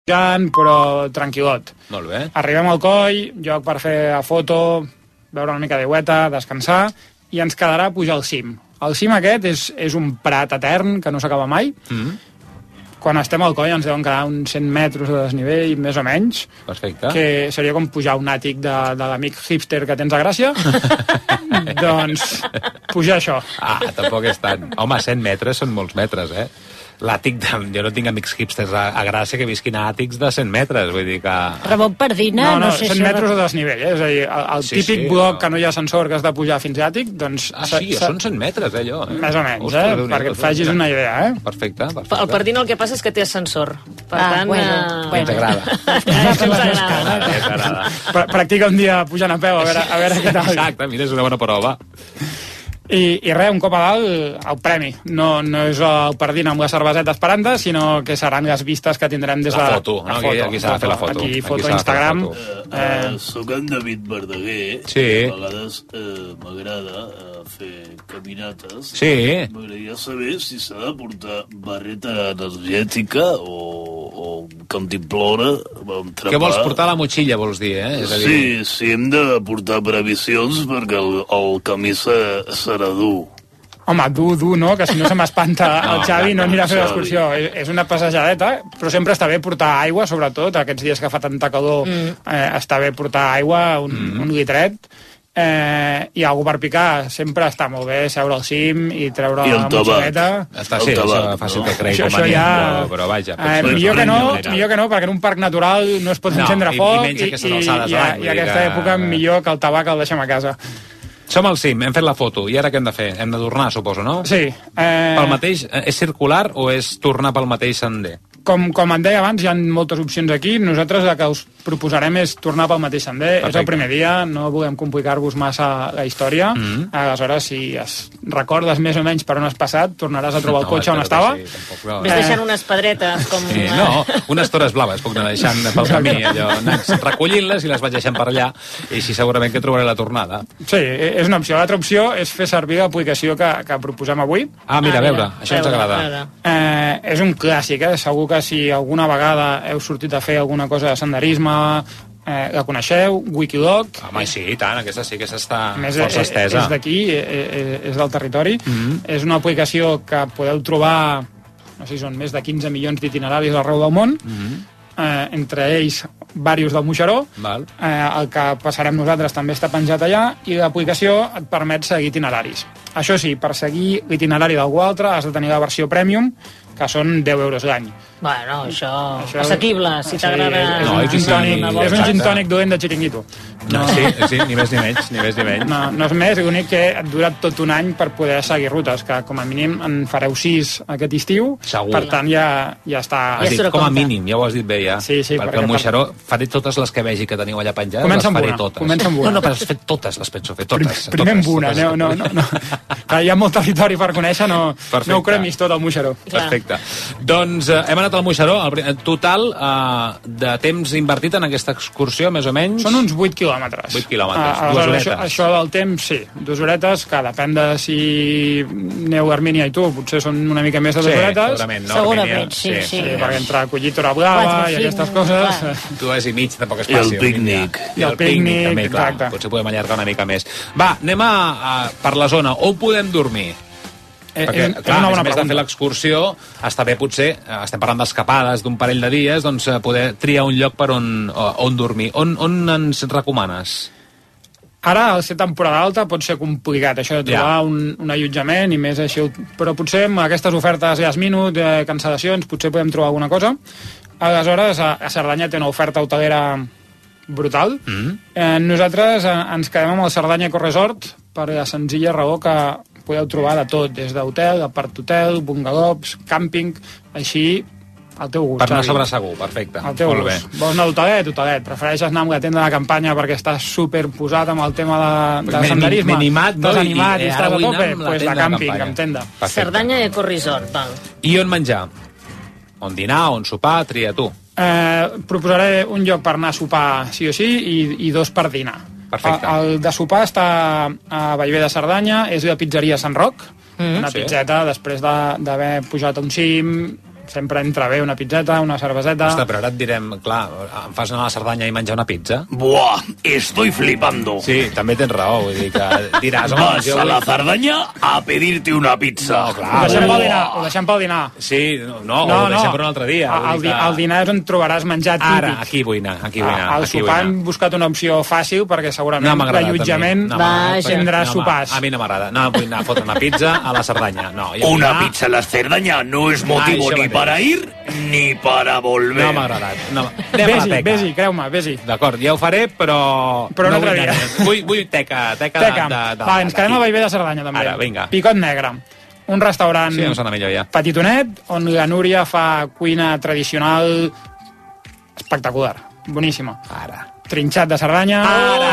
però tranquil·lot. Molt bé. Arribem al coll, lloc per fer la foto, beure una mica d'aigüeta, descansar, i ens quedarà pujar al cim. El cim aquest és un prat etern que no s'acaba mai. Quan estem al coll ens deuen quedar uns 100 metres de desnivell, més o menys. Perfecte. Que seria com pujar un àtic de l'amic hipster que tens a Gràcia. Doncs pujar això. Tampoc és tant. Home, 100 metres són molts metres, L'àtic, jo no tinc amics hipsters a Gràcia que visquin a àtics de 100 metres, vull dir que... Ramon Pardina, no sé 100 metres de desnivell, És a dir, el típic bloc que no hi ha ascensor que has de pujar fins a àtic, doncs... són 100 metres, allò, Més o menys, perquè et facis una idea, Perfecte. El Pardina el que passa és que té ascensor. Per tant... Ens agrada. Ens agrada. Practica un dia pujant a peu, a veure què tal. Exacte, mira, és una bona prova. I res, un cop a dalt, el premi. No és el Pardina amb la cerveseta esperant, sinó que seran les vistes que tindrem des de... La foto, no? Aquí s'ha de fer la foto. Aquí foto a Instagram. Soc en David Verdaguer. Sí. A vegades m'agrada fer caminates. Sí. M'agradaria saber si s'ha de portar barreta energètica o cantimplora. Què vols portar a la motxilla, vols dir, És a dir... Sí, hem de portar previsions perquè el camí serà dur. Home, dur, no? Que si no se m'espanta el Xavi no anirà a fer l'excursió. És una passejadeta, però sempre està bé portar aigua, sobretot. Aquests dies que fa tanta calor està bé portar aigua, un litret. I algú per picar. Sempre està molt bé seure al cim i treure la motxileta. Està sí, això fàcil que cregui com a ningú, però vaja. Millor que no, perquè en un parc natural no es pot encendre foc i aquesta època millor que el tabac el deixem a casa. Som al cim, hem fet la foto, i ara què hem de fer? Hem de tornar, suposo, no? Sí. Pel mateix, és circular o és tornar pel mateix sender? Com em deia abans, hi ha moltes opcions aquí. Nosaltres el que us proposarem és tornar pel mateix sender. Perfecte. És el primer dia, no volem complicar-vos massa la història. Aleshores, si recordes més o menys per on has passat, tornaràs a trobar el cotxe on estava. Ves deixant unes pedretes com... No, unes tores blaves puc anar deixant pel camí, allò, recollint-les i les vaig deixant per allà, i així segurament que trobaré la tornada. Sí, és una opció. L'altra opció és fer servir l'aplicació que proposem avui. Mira, a veure, això ens agrada. És un clàssic, Segur que si alguna vegada heu sortit a fer alguna cosa de senderisme, la coneixeu, Wikiloc. Home, sí, i tant, aquesta sí que està força estesa. És d'aquí, és del territori. És una aplicació que podeu trobar, no sé si són més de 15 milions d'itineraris arreu del món, entre ells diversos del Moixeró. El que passarem nosaltres també està penjat allà, i l'aplicació et permet seguir itineraris. Això sí, per seguir l'itinerari d'algú altre has de tenir la versió Premium, que són 10 euros l'any. Bueno, això assequible, si t'agrada... És un gin tònic dolent de xiringuito. Sí, ni més ni menys. No és més, l'únic que et dura tot un any per poder seguir rutes, que com a mínim en fareu 6 aquest estiu. Segur. Per tant, ja està... Has dit com a mínim, ja ho has dit bé, ja. Sí, perquè el Moixeró faré totes les que vegi que teniu allà penjades, les faré totes. Comença amb una. No, però has fet totes, les penso fer totes. Primer amb una, no. Hi ha molt territori per conèixer, no ho cremis tot al Moixeró. Perfecte. Doncs hem anat al Moixeró. Total de temps invertit en aquesta excursió, més o menys? Són uns 8 quilòmetres. 8 quilòmetres, 2 horetes. Això del temps, sí, 2 horetes, que depèn de si aneu Armínia i tu, potser són una mica més de 2 horetes. Segurament, sí. Perquè entre collir Tora Blava i aquestes coses... 2 i mig, tampoc és fàcil. I el pícnic. I el pícnic, també, clar. Potser podem allargar una mica més. Va, anem per la zona. On podem dormir? Perquè, clar, a més de fer l'excursió, està bé potser, estem parlant d'escapades d'un parell de dies, doncs poder triar un lloc per on dormir. On ens recomanes? Ara, al ser temporada alta, pot ser complicat això de trobar un allotjament i més així, però potser amb aquestes ofertes last minute, cancel·lacions, potser podem trobar alguna cosa. Aleshores, a Cerdanya té una oferta hotelera brutal. Nosaltres ens quedem amb el Cerdanya Ecoresort per la senzilla raó que podeu trobar de tot, des d'hotel, apart-hotel, bungalows, càmping, així al teu gust. Per anar sobre segur, perfecte. Al teu gust. Vols anar d'hotelet, prefereixes anar amb la tenda de campanya perquè estàs superposat amb el tema de senderisme. Estàs animat i estàs a tope, doncs de càmping, amb tenda. Cerdanya Ecoresort, val. I on menjar? On dinar, on sopar, tria tu. Proposaré un lloc per anar a sopar sí o sí i 2 per dinar. Perfecte. El de sopar està a Bellver de Cerdanya, és la pizzeria Sant Roc, una pizzeta després d'haver pujat a un cim, sempre entra bé una pizzeta, una cerveseta... Ostres, però ara et direm, clar, em fas anar a la Cerdanya i menjar una pizza? Buah, estoy flipando. Sí, també tens raó, vull dir que diràs... Vas a la Cerdanya a pedir-te una pizza. No, clar. Ho deixem pel dinar. Sí, no, ho deixem per un altre dia. El dinar és on trobaràs menjar típic. Ara, aquí vull anar. Al sopar hem buscat una opció fàcil, perquè segurament l'allotjament tindrà sopars. A mi no m'agrada. No, vull anar a fotre una pizza a la Cerdanya. Una pizza a la Cerdanya no és motiu ni para ir ni para volver. No m'ha agradat. Vés-hi, creu-me, vés-hi. D'acord, ja ho faré, però un altre dia. Vull teca de... Va, ens quedem a Bellver de Cerdanya, també. Ara, vinga. Picot Negre. Un restaurant petitonet, on la Núria fa cuina tradicional espectacular. Boníssima. Ara. Trinxat de Cerdanya.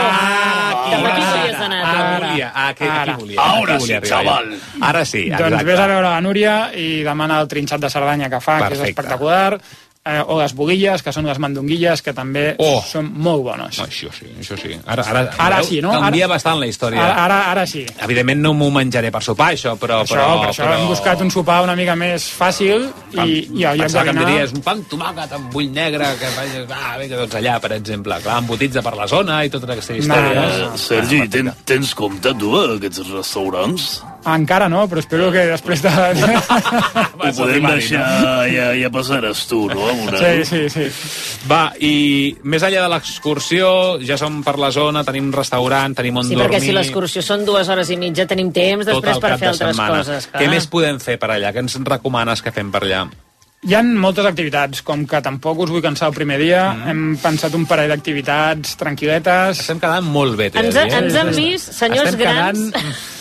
Aquí volia. Ara sí, xaval. Ara sí, exacte. Doncs vés a veure la Núria i demana el trinxat de Cerdanya que fa, que és espectacular. O les buguilles, que són les mandonguilles, que també són molt bones. Això sí. Ara sí, no? Canvia bastant la història. Ara sí. Evidentment no m'ho menjaré per sopar, això, però... Per això hem buscat un sopar una mica més fàcil i al lloc de que em diries un pa amb tomàquet amb bull negre, que vinga, doncs allà, per exemple. Clar, embotits per la zona i tota aquesta història. Sergi, tens compte, tu, aquests restaurants? Encara no, però espero que després de... Ho podem deixar, ja passaràs tu, no? Sí. Va, i més enllà de l'excursió, ja som per la zona, tenim restaurant, tenim on dormir... Sí, perquè si l'excursió són 2 hores i mitja, tenim temps després per fer altres coses. Què més podem fer per allà? Què ens recomanes que fem per allà? Hi ha moltes activitats, com que tampoc us vull cansar el primer dia, hem pensat un parell d'activitats tranquil·letes. Estem quedant molt bé, Ens han vist senyors grans...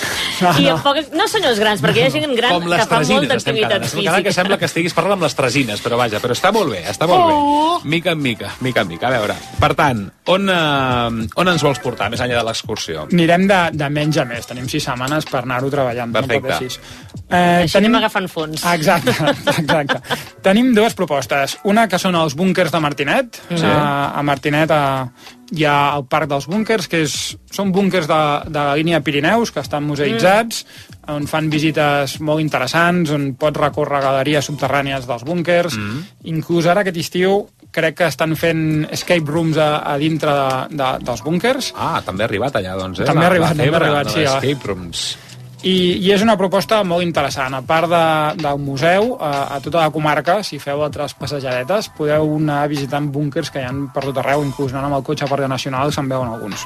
No senyors grans, perquè hi ha gent gran que fa molta activitat física. Que sembla que estiguis parlant amb les tresines, però vaja, però està molt bé, Mica en mica. A veure, per tant, on ens vols portar, més enllà de l'excursió? Anirem de menys a més, tenim 6 setmanes per anar-ho treballant. Perfecte. Així anem agafant fons. Exacte. Tenim 2 propostes. Una que són els búnkers de Martinet. A Martinet hi ha el Parc dels Búnkers, que són búnkers de la línia Pirineus, que estan museïtzats, on fan visites molt interessants, on pots recórrer galeries subterrànies dels búnkers. Inclús ara aquest estiu crec que estan fent escape rooms a dintre dels búnkers. També ha arribat allà, doncs, També ha arribat, sí. Escape rooms. I és una proposta molt interessant. A part del museu, a tota la comarca, si feu altres passejadetes, podeu anar visitant búnkers que hi ha per tot arreu, inclús anant amb el cotxe a Parc Nacional se'n veuen alguns.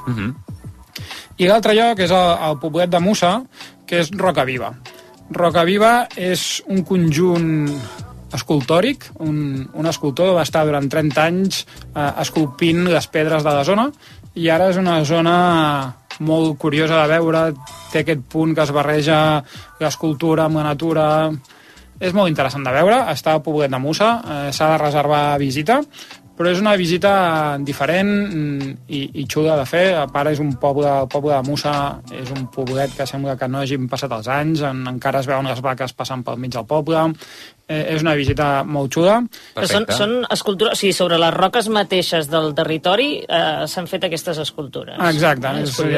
I l'altre lloc és el poblet de Mussa, que és Rocaviva. Rocaviva és un conjunt escultòric, un escultor va estar durant 30 anys esculpint les pedres de la zona, i ara és una zona molt curiosa de veure, té aquest punt que es barreja l'escultura amb la natura. És molt interessant de veure, està al poblet de Mussa, s'ha de reservar visita, però és una visita diferent i xula de fer. A part, és un poble, el poble de Mussa és un poblet que sembla que no hagin passat els anys, encara es veuen les vaques passant pel mig del poble. És una visita molt xula. Són escultures, o sigui, sobre les roques mateixes del territori s'han fet aquestes escultures. Exacte.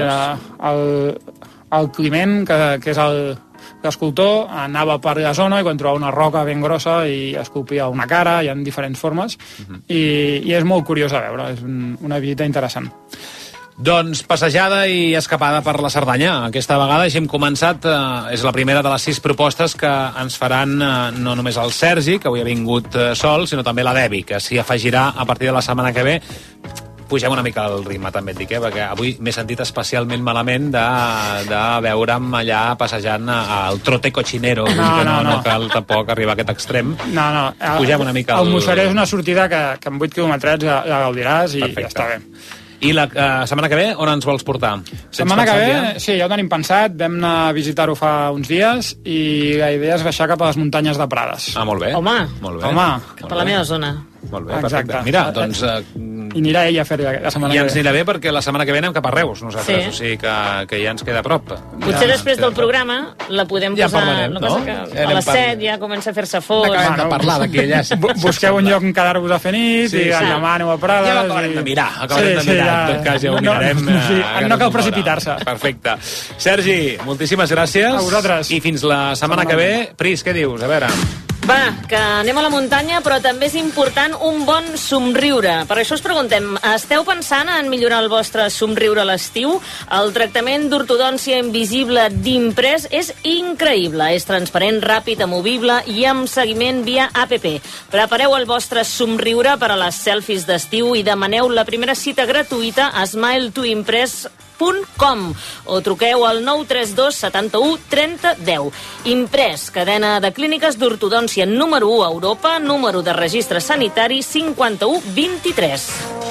El Climent, que és l'escultor, anava per la zona i quan trobava una roca ben grossa i esculpia una cara, hi ha diferents formes, i és molt curiós de veure, és una visita interessant. Doncs passejada i escapada per la Cerdanya. Aquesta vegada així hem començat, és la primera de les 6 propostes que ens faran no només el Sergi, que avui ha vingut sol, sinó també la Devi, que s'hi afegirà a partir de la setmana que ve. Pugem una mica el ritme, també et dic, perquè avui m'he sentit especialment malament de veure'm allà passejant al trote cochinero. No cal tampoc arribar a aquest extrem. Pugem una mica el Mussaré és una sortida que en 8 quilòmetres la gaudiràs i ja està bé. I la setmana que ve, on ens vols portar? Setmana que ve, sí, ja ho tenim pensat. Vam anar a visitar-ho fa uns dies i la idea és baixar cap a les muntanyes de Prades. Molt bé. Home, cap a la meva zona. Molt bé, perfecte. Mira, doncs... I anirà ella a fer la setmana que ve. I ens anirà bé perquè la setmana que ve anem cap a Reus, nosaltres, o sigui que ja ens queda a prop. Potser després del programa la podem posar... Ja parlarem, no? A les 7 ja comença a fer-se fos. Acabem de parlar d'aquí allà. Busqueu un lloc en quedar-vos a fer nit i demà aneu a Prades. Ja l'acabarem de mirar, en tot cas ja ho mirarem. No cal precipitar-se. Perfecte. Sergi, moltíssimes gràcies. A vosaltres. I fins la setmana que ve. Pris, què dius? A veure... Va, que anem a la muntanya, però també és important un bon somriure. Per això us preguntem, esteu pensant en millorar el vostre somriure a l'estiu? El tractament d'ortodòncia invisible d'Imprès és increïble. És transparent, ràpid, amovible i amb seguiment via app. Prepareu el vostre somriure per a les selfies d'estiu i demaneu la primera cita gratuïta a smiletoimpress.com o truqueu al 932 71 30 10. Imprès, cadena de clíniques d'ortodòncia número 1 a Europa, número de registre sanitari 5123.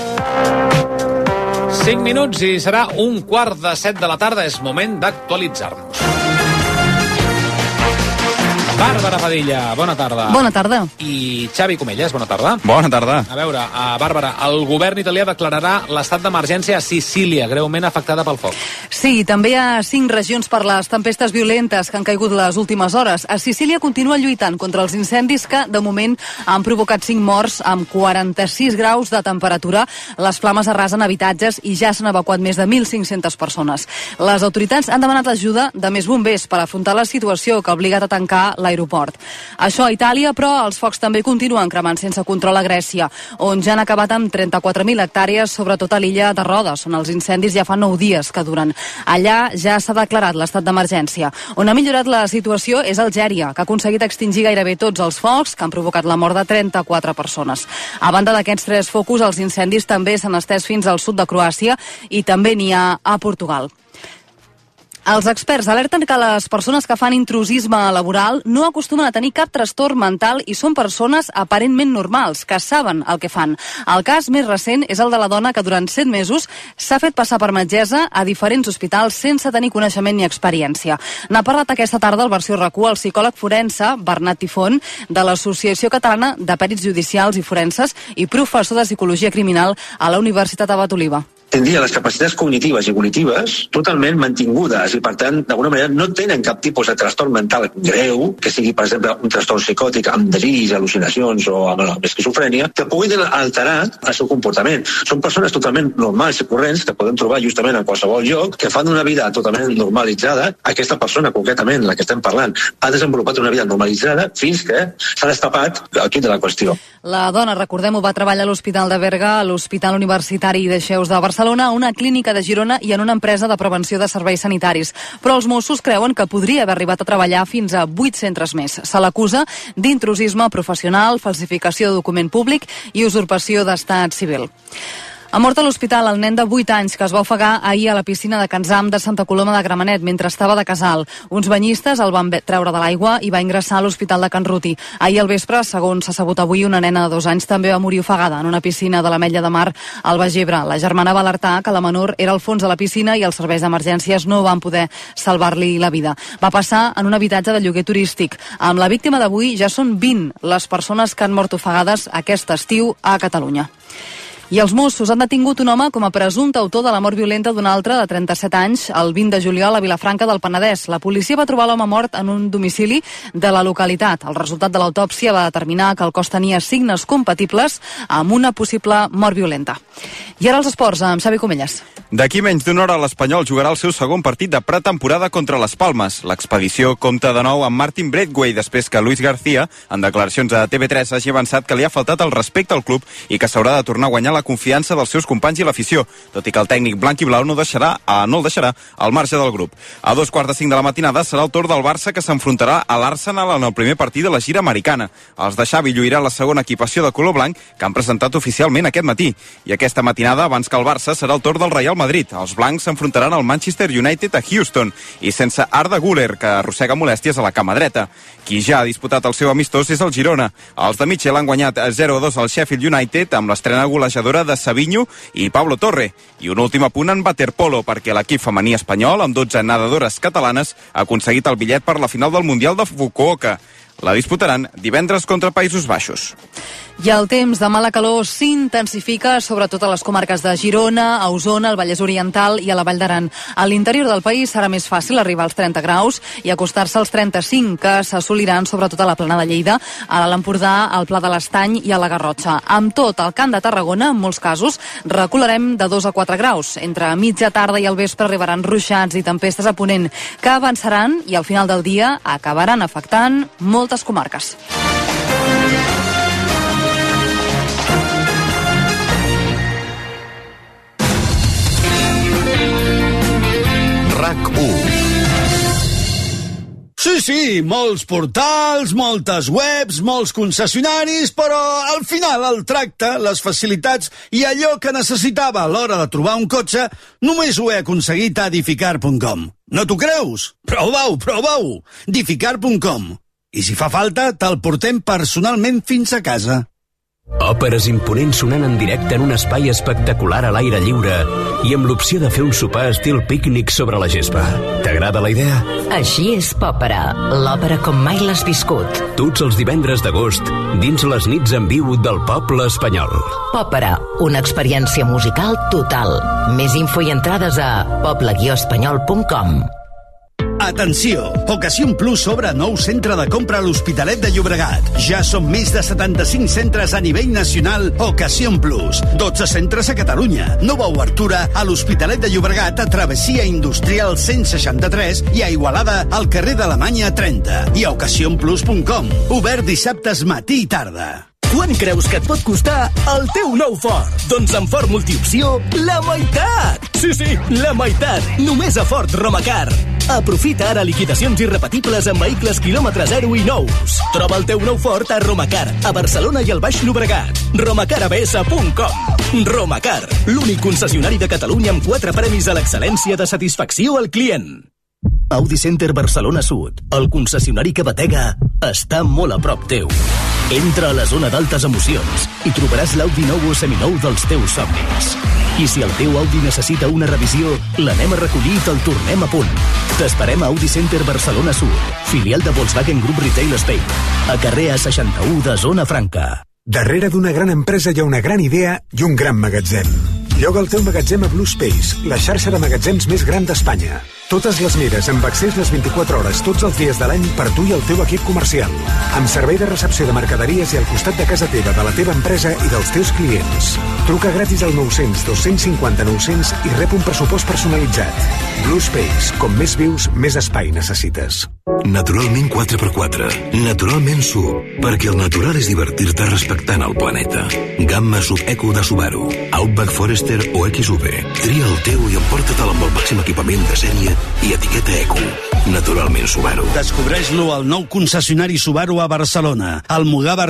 5 minuts i serà 7:15 de la tarda. És moment d'actualitzar-nos. Bàrbara Padilla, bona tarda. Bona tarda. I Xavi Comelles, bona tarda. Bona tarda. A veure, Bàrbara, el govern italià declararà l'estat d'emergència a Sicília, greument afectada pel foc. Sí, també hi ha 5 regions per les tempestes violentes que han caigut les últimes hores. A Sicília continua lluitant contra els incendis que, de moment, han provocat 5 morts amb 46 graus de temperatura. Les flames arrasen habitatges i ja s'han evacuat més de 1.500 persones. Les autoritats han demanat ajuda de més bombers per afrontar la situació que ha obligat a tancar l'aeroport. Això a Itàlia, però els focs també continuen cremant sense control a Grècia, on ja han acabat amb 34.000 hectàrees, sobretot a l'illa de Rodes, on els incendis ja fa 9 dies que duren. Allà ja s'ha declarat l'estat d'emergència. On ha millorat la situació és Algèria, que ha aconseguit extingir gairebé tots els focs, que han provocat la mort de 34 persones. A banda d'aquests 3 focus, els incendis també s'han estès fins al sud de Croàcia i també n'hi ha a Portugal. Els experts alerten que les persones que fan intrusisme laboral no acostumen a tenir cap trastorn mental i són persones aparentment normals, que saben el que fan. El cas més recent és el de la dona que durant 7 mesos s'ha fet passar per metgessa a diferents hospitals sense tenir coneixement ni experiència. N'ha parlat aquesta tarda al Versió RAC1 el psicòleg forense Bernat Tifon de l'Associació Catalana de Pèrits Judicials i Forenses i professor de Psicologia Criminal a la Universitat Abat Oliba. Tindria les capacitats cognitives i cognitives totalment mantingudes i, per tant, d'alguna manera no tenen cap tipus de trastorn mental greu, que sigui, per exemple, un trastorn psicòtic amb deliris, al·lucinacions o amb esquizofrènia, que puguin alterar el seu comportament. Són persones totalment normals i corrents que podem trobar justament en qualsevol lloc, que fan una vida totalment normalitzada. Aquesta persona, concretament, la que estem parlant, ha desenvolupat una vida normalitzada fins que s'ha destapat el quid de la qüestió. La dona, recordem-ho, va treballar a l'Hospital de Berga, a l'Hospital Universitari de Xeus de Barcelona, a una clínica de Girona i en una empresa de prevenció de serveis sanitaris. Però els Mossos creuen que podria haver arribat a treballar fins a 8 centres més. Se l'acusa d'intrusisme professional, falsificació de document públic i usurpació d'estat civil. Ha mort a l'hospital el nen de 8 anys que es va ofegar ahir a la piscina de Can Zam de Santa Coloma de Gramenet mentre estava de casal. Uns banyistes el van treure de l'aigua i va ingressar a l'hospital de Can Ruti. Ahir al vespre, segons s'ha sabut avui, una nena de 2 anys també va morir ofegada en una piscina de l'Ametlla de Mar al Baix Ebre. La germana va alertar que la menor era al fons de la piscina i els serveis d'emergències no van poder salvar-li la vida. Va passar en un habitatge de lloguer turístic. Amb la víctima d'avui ja són 20 les persones que han mort ofegades aquest estiu a Catalunya. I els Mossos han detingut un home com a presumpte autor de la mort violenta d'un altre de 37 anys el 20 de juliol a Vilafranca del Penedès. La policia va trobar l'home mort en un domicili de la localitat. El resultat de l'autòpsia va determinar que el cos tenia signes compatibles amb una possible mort violenta. I ara els esports, amb Xavi Comelles. D'aquí menys d'una hora l'Espanyol jugarà el seu segon partit de pretemporada contra les Palmes. L'expedició compta de nou amb Martin Braithwaite després que Luis García, en declaracions a TV3, hagi avançat que li ha faltat el respecte al club i que s'haurà de tornar a guanyar la confiança dels seus companys i l'afició, tot i que el tècnic blanc i blau no el deixarà al marge del grup. A 2:45 de la matinada serà el torn del Barça que s'enfrontarà a l'Arsenal en el primer partit de la gira americana. Els de Xavi lluirà la segona equipació de color blanc que han presentat oficialment aquest matí. I aquesta matinada, abans que el Barça, serà el torn del Real Madrid. Els blancs s'enfrontaran al Manchester United a Houston i sense Arda Güler, que arrossega molèsties a la cama dreta. Qui ja ha disputat el seu amistós és el Girona. Els de Michel han guanyat 0-2 al Sheffield United amb l'estrena golejadora de Savinho i Pablo Torre. I un últim apunt en waterpolo, perquè l'equip femení espanyol, amb 12 nedadores catalanes, ha aconseguit el bitllet per la final del Mundial de Fukuoka. La disputaran divendres contra Països Baixos. I el temps de mala calor s'intensifica sobretot a les comarques de Girona, a Osona, al Vallès Oriental i a la Vall d'Aran. A l'interior del país serà més fàcil arribar als 30 graus i acostar-se als 35, que s'assoliran sobretot a la plana de Lleida, a l'Empordà, al Pla de l'Estany i a la Garrotxa. Amb tot, al Camp de Tarragona, en molts casos, recularem de 2 a 4 graus. Entre mitja tarda i el vespre arribaran ruixats i tempestes a ponent, que avançaran i al final del dia acabaran afectant moltes comarques. Sí, molts portals, moltes webs, molts concessionaris, però al final el tracte, les facilitats i allò que necessitava a l'hora de trobar un cotxe només ho he aconseguit a Edificar.com. No t'ho creus? Prova-ho! Edificar.com. I si fa falta, te'l portem personalment fins a casa. Òperes imponents sonant en directe en un espai espectacular a l'aire lliure i amb l'opció de fer un sopar estil pícnic sobre la gespa. T'agrada la idea? Així és Pòpera, l'òpera com mai l'has viscut. Tots els divendres d'agost, dins les nits en viu del poble espanyol. Pòpera, una experiència musical total. Més info i entrades a poble-espanyol.com. Atenció! Ocasión Plus obre nou centre de compra a l'Hospitalet de Llobregat. Ja són més de 75 centres a nivell nacional Ocasión Plus. 12 centres a Catalunya. Nova obertura a l'Hospitalet de Llobregat a Travessia Industrial 163 i a Igualada al carrer d'Alemanya 30. I a ocasionplus.com. Obert dissabtes matí i tarda. Quant creus que et pot costar el teu nou Ford? Doncs amb Ford Multiopció, la meitat! Sí, la meitat! Només a Ford Romacar. Aprofita ara liquidacions irrepetibles en vehicles quilòmetre 0 i nous. Troba el teu nou Ford a Romacar, a Barcelona i al Baix Llobregat. romacarabs.com. Romacar, l'únic concessionari de Catalunya amb 4 premis a l'excel·lència de satisfacció al client. Audi Center Barcelona Sud, el concessionari que batega, està molt a prop teu. Entra a la zona d'altes emocions i trobaràs l'Audi nou o seminou dels teus somnis. I si el teu Audi necessita una revisió, l'anem a recollir i te'l tornem a punt. T'esperem a Audi Center Barcelona Sud, filial de Volkswagen Group Retail Spain, a carrer A61 de Zona Franca. Darrere d'una gran empresa hi ha una gran idea i un gran magatzem. Lloga el teu magatzem a Blue Space, la xarxa de magatzems més gran d'Espanya. Totes les mides, amb accés les 24 hores, tots els dies de l'any per tu i el teu equip comercial. Amb servei de recepció de mercaderies i al costat de casa teva, de la teva empresa i dels teus clients. Truca gratis al 900 250 900 i rep un pressupost personalitzat. Blue Space, com més vius, més espai necessites. Naturalment 4x4. Naturalment SUV, perquè el natural és divertir-te respectant el planeta. Gamma SUV Eco de Subaru, Outback Forester o XV. Tria el teu i emporta-te'l amb el màxim equipament de sèrie i etiqueta Eco. Naturalment Subaru. Descobreix-lo al nou concessionari Subaru a Barcelona, al Mugavar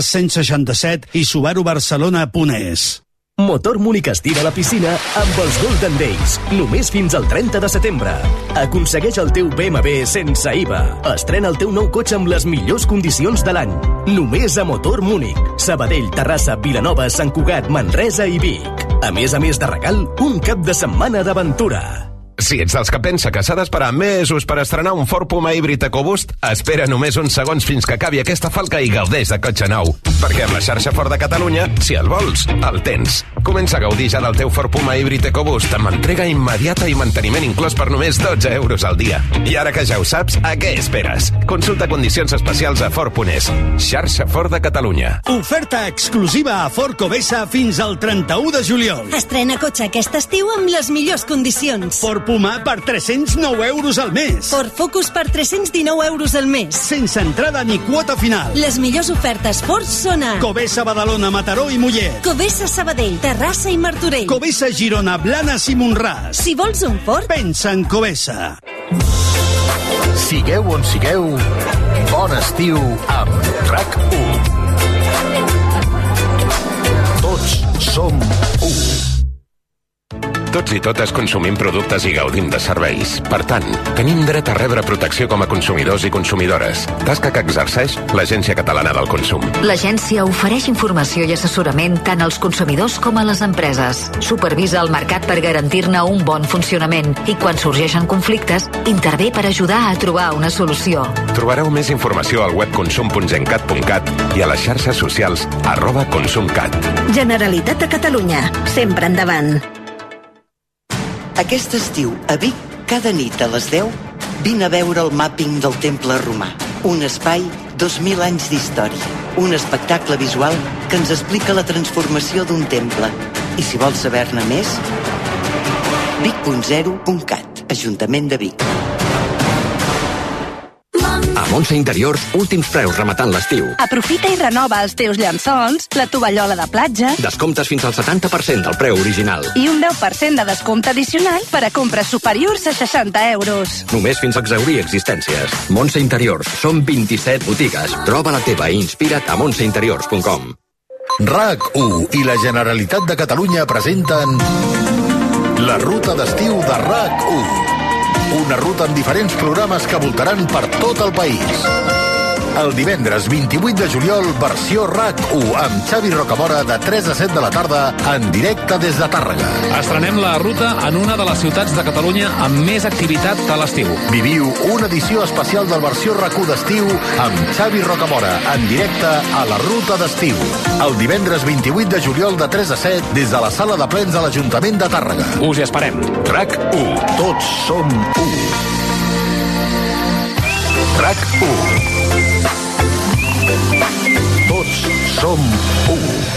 167 i subarubarcelona.es. Motor Múnich estira a la piscina amb els Golden Days, només fins al 30 de setembre. Aconsegueix el teu BMW sense IVA. Estrena el teu nou cotxe amb les millors condicions de l'any. Només a Motor Múnich. Sabadell, Terrassa, Vilanova, Sant Cugat, Manresa i Vic. A més de regal, un cap de setmana d'aventura. Si ets dels que pensa que s'ha d'esperar mesos per estrenar un Ford Puma híbrid EcoBoost, espera només uns segons fins que acabi aquesta falca i gaudeix de cotxe nou. Perquè amb la xarxa Ford de Catalunya, si el vols, el tens. Comença a gaudir ja del teu Ford Puma híbrid EcoBoost amb entrega immediata i manteniment inclòs per només 12 euros al dia. I ara que ja ho saps, a què esperes? Consulta condicions especials a Ford.es. Xarxa Ford de Catalunya. Oferta exclusiva a Ford Covesa fins al 31 de juliol. Estrena cotxe aquest estiu amb les millors condicions. Ford Puma per 309 euros al mes. Ford Focus per 319 euros al mes. Sense entrada ni quota final. Les millors ofertes Ford són a Covesa, Badalona, Mataró i Mollet. Covesa, Sabadell, Terrassa i Martorell. Covesa, Girona, Blanes i Montràs. Si vols un Ford, pensa en Covesa. Sigueu on sigueu, bon estiu amb RAC1. Tots som u. Tots i totes consumim productes i gaudim de serveis. Per tant, tenim dret a rebre protecció com a consumidors i consumidores. Tasca que exerceix l'Agència Catalana del Consum. L'agència ofereix informació i assessorament tant als consumidors com a les empreses. Supervisa el mercat per garantir-ne un bon funcionament i quan sorgeixen conflictes, intervé per ajudar a trobar una solució. Trobareu més informació al web consum.gencat.cat i a les xarxes socials @consumcat. Generalitat de Catalunya. Sempre endavant. Aquest estiu, a Vic, cada nit a les 10, vine a veure el màpping del Temple Romà. Un espai, 2.000 anys d'història. Un espectacle visual que ens explica la transformació d'un temple. I si vols saber-ne més, vic.0.cat, Ajuntament de Vic. Amb Montse Interiors, últims preus rematant l'estiu. Aprofita i renova els teus llençols, la tovallola de platja... Descomptes fins al 70% del preu original. I un 10% de descompte addicional per a compres superiors a 60 euros. Només fins a exhaurir existències. Montse Interiors. Som 27 botigues. Troba la teva i inspira't a montseinteriors.com. RAC1 i la Generalitat de Catalunya presenten la ruta d'estiu de RAC1. Una ruta amb diferents programes que voltaran per tot el país. El divendres 28 de juliol, versió RAC1 amb Xavi Rocamora de 3 a 7 de la tarda en directe des de Tàrrega. Estrenem la ruta en una de les ciutats de Catalunya amb més activitat a l'estiu. Viviu una edició especial del versió RAC1 d'estiu amb Xavi Rocamora en directe a la ruta d'estiu. El divendres 28 de juliol de 3 a 7 des de la sala de plens de l'Ajuntament de Tàrrega. Us hi esperem. RAC1. Tots som u. RAC1. Tots som u.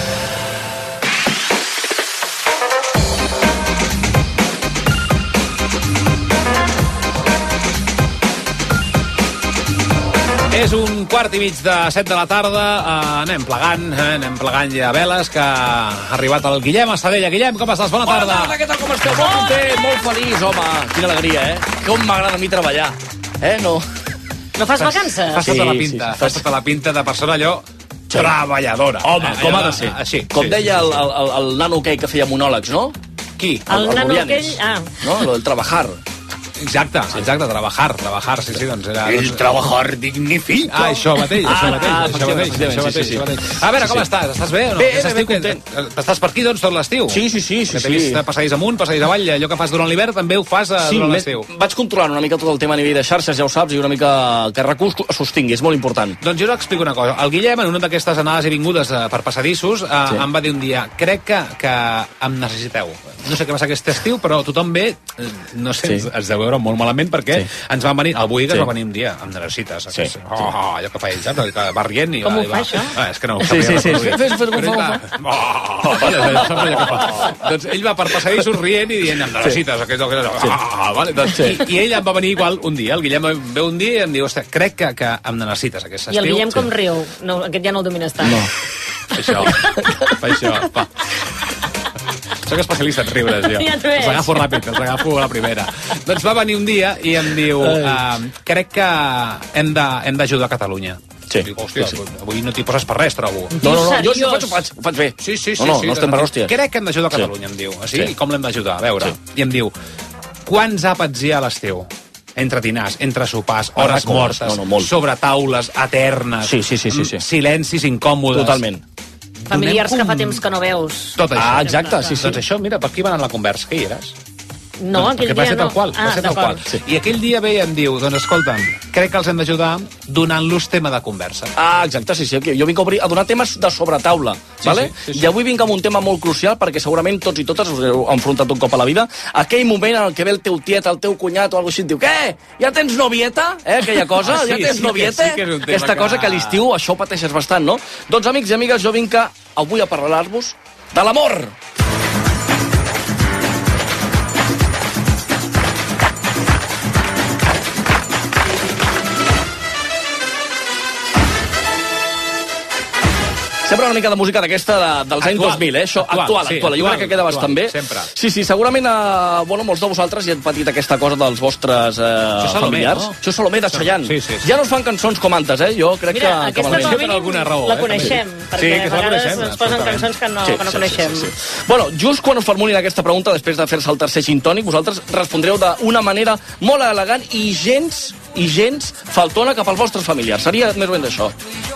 És un quart i mig de 7 de la tarda. Anem plegant ja veles, que ha arribat el Guillem Estadella. Guillem, com estàs? Bona tarda. Bona tarda, què tal, com esteu? Molt content, molt feliç, home. Quina alegria, Com m'agrada a mi treballar. No fas vacances? Fas tota la pinta. Fas tota la pinta de persona allò treballadora. Home, com ha de ser. Així. Com deia el nano aquell que feia monòlegs, no? Qui? El nano aquell? No, el trabajar. Exacte, trabajar, sí, doncs era... El trabajar dignifica. Això mateix. A veure, com estàs? Estàs bé o no? Bé, content. Estàs per aquí, doncs, tot l'estiu? Sí. Que t'he vist passadís amunt, passadís avall, allò que fas durant l'hivern també ho fas durant l'estiu. Vaig controlant una mica tot el tema a nivell de xarxes, ja ho saps, i una mica que recurs sostingui, és molt important. Doncs jo t'explico una cosa. El Guillem, en una d'aquestes anades i vingudes per passadissos, em va dir un dia, crec que em necessiteu. No sé què passa aquest estiu, però tothom ve, no sé, ens deu veure molt malament perquè ens van venir, el Boigas va venir un dia, em necessites, allò que fa ell, saps? Que va rient i com ho fa, això? És que no ho sabia. Doncs ell va per passadissos rient i dient, em necessites, i ell em va venir igual un dia, el Guillem ve un dia i em diu, crec que em necessites aquest estiu. I el Guillem com riu? No, aquest ja no el domines tant. No. Fa això. Soc especialista en riures, jo. Ja t'ho és. Els agafo ràpid, els agafo a la primera. Doncs va venir un dia i em diu, crec que hem d'ajudar Catalunya. Sí. Dic, hòstia, avui no t'hi poses per res, trobo. No, jo ho faig bé. Sí. No estem per hòsties. Crec que hem d'ajudar Catalunya, em diu. I com l'hem d'ajudar? A veure. I em diu, quants àpats hi ha a l'estiu? Entre dinars, entre sopars, hores mortes, sobre taules eternes, silencis incòmodes. Totalment. Familiars que fa temps que no veus. Tot això. Exacte, sí. Doncs això, mira, per aquí va anar la conversa. Què hi eres? No, aquell dia no. Va ser tal qual. I aquell dia ve i em diu, doncs escolta'm, crec que els hem d'ajudar donant-los tema de conversa. Exacte, sí. Jo vinc a donar temes de sobretaula, vale? I avui vinc amb un tema molt crucial perquè segurament tots i totes us heu enfrontat un cop a la vida. Aquell moment en què ve el teu tiet, el teu cunyat o alguna cosa així et diu, què? Ja tens novieta? Aquella cosa? Ja tens novieta? Aquesta cosa que a l'estiu això ho pateixes bastant, no? Doncs, amics i amigues, jo vinc avui a parlar-vos de l'amor. Sempre una mica de música d'aquesta dels anys 2000, Això, actual. Jo crec que queda bastant bé. Sempre. Sí, segurament, molts de vosaltres ja han patit aquesta cosa dels vostres familiars. Això és Salomé de Chayanne. Ja no es fan cançons com antes, Jo crec que... Mira, aquesta com a mínim la coneixem, perquè a vegades ens posen cançons que no coneixem. Bueno, just quan us formulen aquesta pregunta, després de fer-se el tercer gin tònic, vosaltres respondreu d'una manera molt elegant i gens faltona cap als vostres familiars. Seria més o menys això.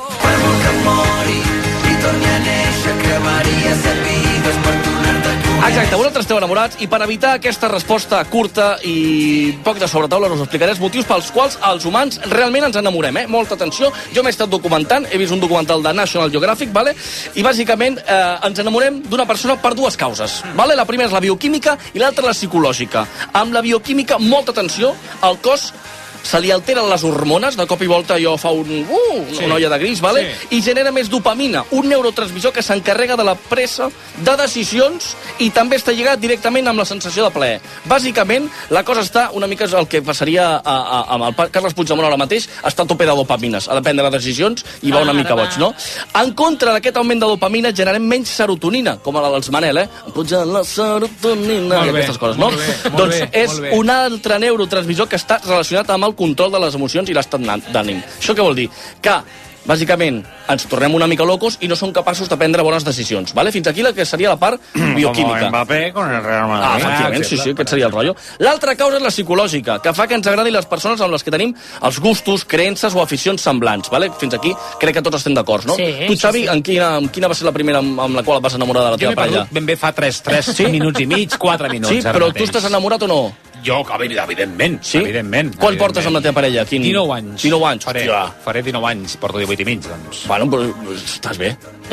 Exacte, vosaltres esteu enamorats i per evitar aquesta resposta curta i poc de sobretaula us explicaré els motius pels quals els humans realment ens enamorem. Molta atenció, jo m'he estat documentant, he vist un documental de National Geographic, i bàsicament ens enamorem d'una persona per dues causes. La primera és la bioquímica i l'altra la psicològica. Amb la bioquímica, molta atenció, el cos se li alteren les hormones, de cop i volta allò fa una olla de gris, vale? I genera més dopamina, un neurotransmissor que s'encarrega de la presa de decisions i també està lligat directament amb la sensació de plaer. Bàsicament, la cosa està una mica el que passaria amb el Carles Puigdemont ara mateix, està a tope de dopamines, ha de prendre decisions i va una mica boig, no? En contra d'aquest augment de dopamina generem menys serotonina, com la dels Manel, Puja la serotonina i aquestes coses, no? Doncs és un altre neurotransmissor que està relacionat amb el control de les emocions i l'estat d'ànim. Això què vol dir? Que bàsicament, ens tornem una mica locos i no som capaços de prendre bones decisions. ¿Vale? Fins aquí la que seria la part bioquímica. Com Mbappé con el Real Madrid. Efectivament, sí, aquest seria el rotllo. L'altra causa és la psicològica, que fa que ens agradin les persones amb les que tenim els gustos, creences o aficions semblants. ¿Vale? Fins aquí crec que tots estem d'acord, no? Sí, tu, Xavi, en quina va ser la primera amb la qual et vas enamorar de la teva parella? Ben bé fa 3 minuts i mig, 4 minuts. Sí, però tu estàs enamorat o no? Jo, evidentment. Sí? Evidentment. Quan portes amb la teva parella? 19 anys. 19 anys. Faré 19 anys, porto 18 i mig, doncs. Bueno, però estàs bé.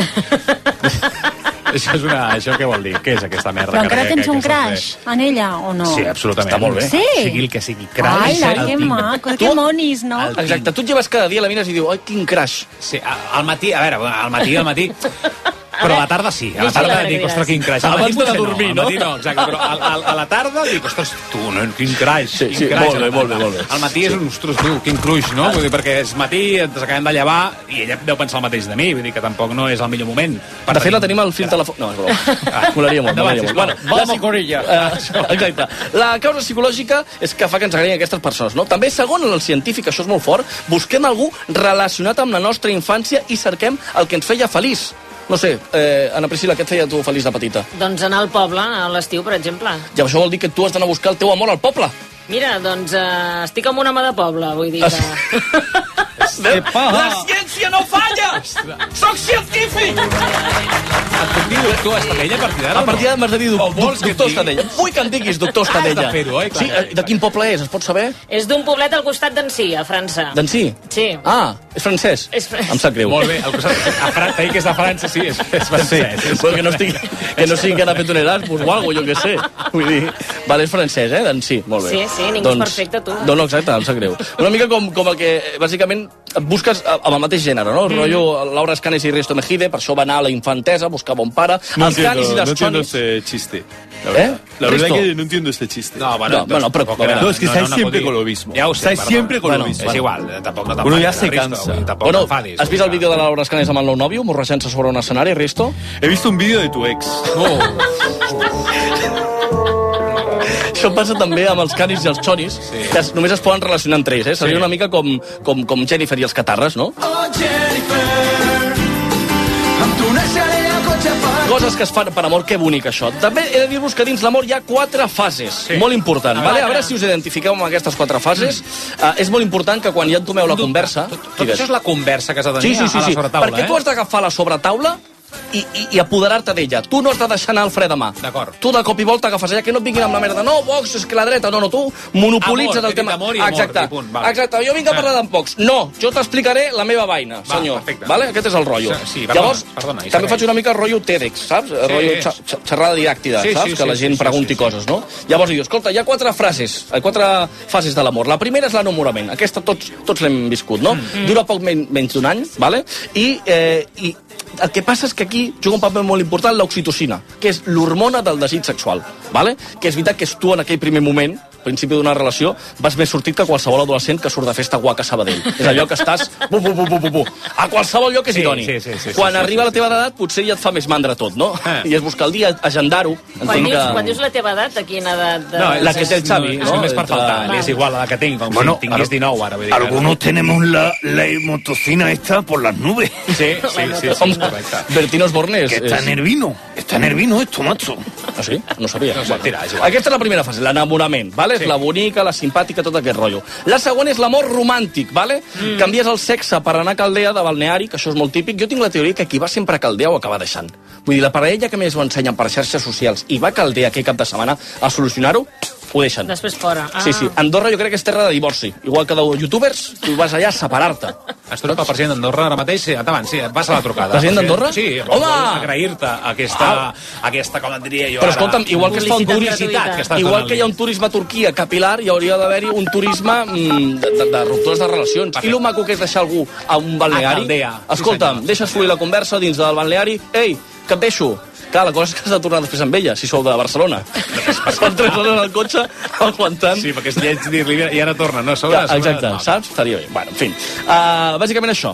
Això què vol dir? Què és aquesta merda? Però encara tens un crush en ella, o no? Sí, absolutament. Està molt bé. Sí? Sigui el que sigui. Crush. Ai, que maco, que monis, no? Exacte, tu et lleves cada dia, la mires i diu, ai, quin crush. Sí, al matí, a veure, al matí... Però a la tarda sí. A la tarda dic, ostres, quin crush. Abans de dormir, no? Al matí no, exacte. Però a la tarda dic, ostres, tu, no, quin crush. Sí, molt bé. Al matí és un, ostres, tu, quin crush, no? Vull dir, perquè és matí, ens acabem de llevar i ella deu pensar el mateix de mi. Vull dir que tampoc no és el millor moment. De fet, la tenim al fil telefònic. No, és broma. Molaria molt. Bueno, vamos con ella. Exacte. La causa psicològica és que fa que ens agradin aquestes persones, no? També, segons el científic, això és molt fort, busquem algú relacionat amb la nostra infància i cerquem el que ens feia feliç. No sé, Ana Priscila, què et feia tu feliç de petita? Doncs anar al poble, a l'estiu, per exemple. I això vol dir que tu has d'anar a buscar el teu amor al poble. Mira, doncs estic amb un home de poble, vull dir que... La ciència no falla! Soc científic! Et puc dir doctor Estadella a partir d'ara? A partir d'ara m'has de dir doctor Estadella. Vull que em diguis doctor Estadella. Has de fer-ho, Sí, de quin poble és? Es pot saber? És d'un poblet al costat d'Ancí, a França. D'Ancí? Sí. Ah, és francès? Em sap greu. Molt bé, al costat... T'ha dit que és de França, sí, és francès. Però que no sigui que n'ha fet un Erasmus o alguna cosa, jo què sé. Vull dir, vale, és francès, d'Ancí. Molt bé. Sí, ningú és perfecte, tu. No, exacte, em sap greu. Una mica com el que, bàsicament, busques amb el mateix gènere, no? El rotllo Laura Escanes i Risto Mejide, per això va anar a la infantesa, buscava un pare. No entiendo este chiste. La verdad que no entiendo este chiste. No, es que estáis siempre con lo mismo. Estáis siempre con lo mismo. És igual, tampoc no t'enfadis. Uno ya se cansa. Bueno, has vist el vídeo de la Laura Escanes amb el nou nòvio, morrejant-se sobre un escenari, Risto? He visto un vídeo de tu ex. Això passa també amb els canis i els xonis, que només es poden relacionar entre ells, Seria una mica com Jennifer i els catarres, no? Coses que es fan per amor, que bonic això. També he de dir-vos que dins l'amor hi ha 4 fases, molt important. A veure si us identifiqueu amb aquestes 4 fases. És molt important que quan ja entomeu la conversa... Tot això és la conversa que has de tenir a la sobretaula, perquè tu has d'agafar la sobretaula i apoderar-te d'ella. Tu no has de deixar anar el fre de mà. D'acord. Tu de cop i volta agafes allà, que no et vinguin amb la merda. No, Vox, és que la dreta. No, tu monopolitzes el tema. Exacte. Exacte. Jo vinc a parlar d'en Vox. No, jo t'explicaré la meva vaina, senyor. Vale? Aquest és el rotllo. Llavors, també faig una mica rotllo TEDx, saps? Rotllo xerrada didàctida, saps? Que la gent pregunti coses, no? Llavors dius, escolta, hi ha 4 fases de l'amor. La primera és l'enamorament. Aquesta tots l'hem viscut, no? Dura poc menys d'un any, vale? I el que passa és que aquí juga un paper molt important l'oxitocina, que és l'hormona del desig sexual, vale? Que és veritat que tu en aquell primer moment, al principi d'una relació, vas més sortit que qualsevol adolescent que surt de festa guaca a Sabadell. És allò que estàs a qualsevol lloc és idoni. Quan arriba la teva edat potser ja et fa més mandra tot, no? I és buscar el dia, agendar-ho. Quan dius la teva edat, a quina edat? No, la que té el Xavi. És només per faltar, és igual a la que tinc, com si tingués 19 ara. Algunos tenemos la heimotocina esta por las nubes. Sí. Bertino Osborne és... Que está nervino esto, macho. Ah, sí? No sabia. És igual. Aquesta és la primera fase, l'enamorament, vale? És la bonica, la simpàtica, tot aquest rotllo. La següent és l'amor romàntic, vale? Canvies el sexe per anar a Caldea de balneari, que això és molt típic. Jo tinc la teoria que qui va sempre a Caldea ho acaba deixant. Vull dir, la parella que més ho ensenyen per xarxes socials i va a Caldea aquell cap de setmana a solucionar-ho, ho deixen. Després fora. Sí, sí. Andorra jo crec que és terra de divorci. Igual que de youtubers, tu vas allà a separar-te. Has trucat pel president d'Andorra ara mateix? Sí, endavant, sí, passa la trucada. President d'Andorra? Sí, home! Agrair-te aquesta, com et diria jo Però ara... escolta'm, igual que es fa un turisme, igual que hi ha un turisme a Turquia capilar, hi hauria d'haver-hi un turisme de ruptures de relacions. I el maco que és deixar algú a un balneari... Escolta'm, deixes fluir la conversa dins del balneari. Ei, que et deixo. Clar, la cosa és que has de tornar després amb ella, si sou de Barcelona. Són 3 hores al cotxe aguantant... Sí, perquè és lleig dir-li i ara torna, no? Exacte, saps? Estaria bé. Bueno, en fi. Bàsicament això.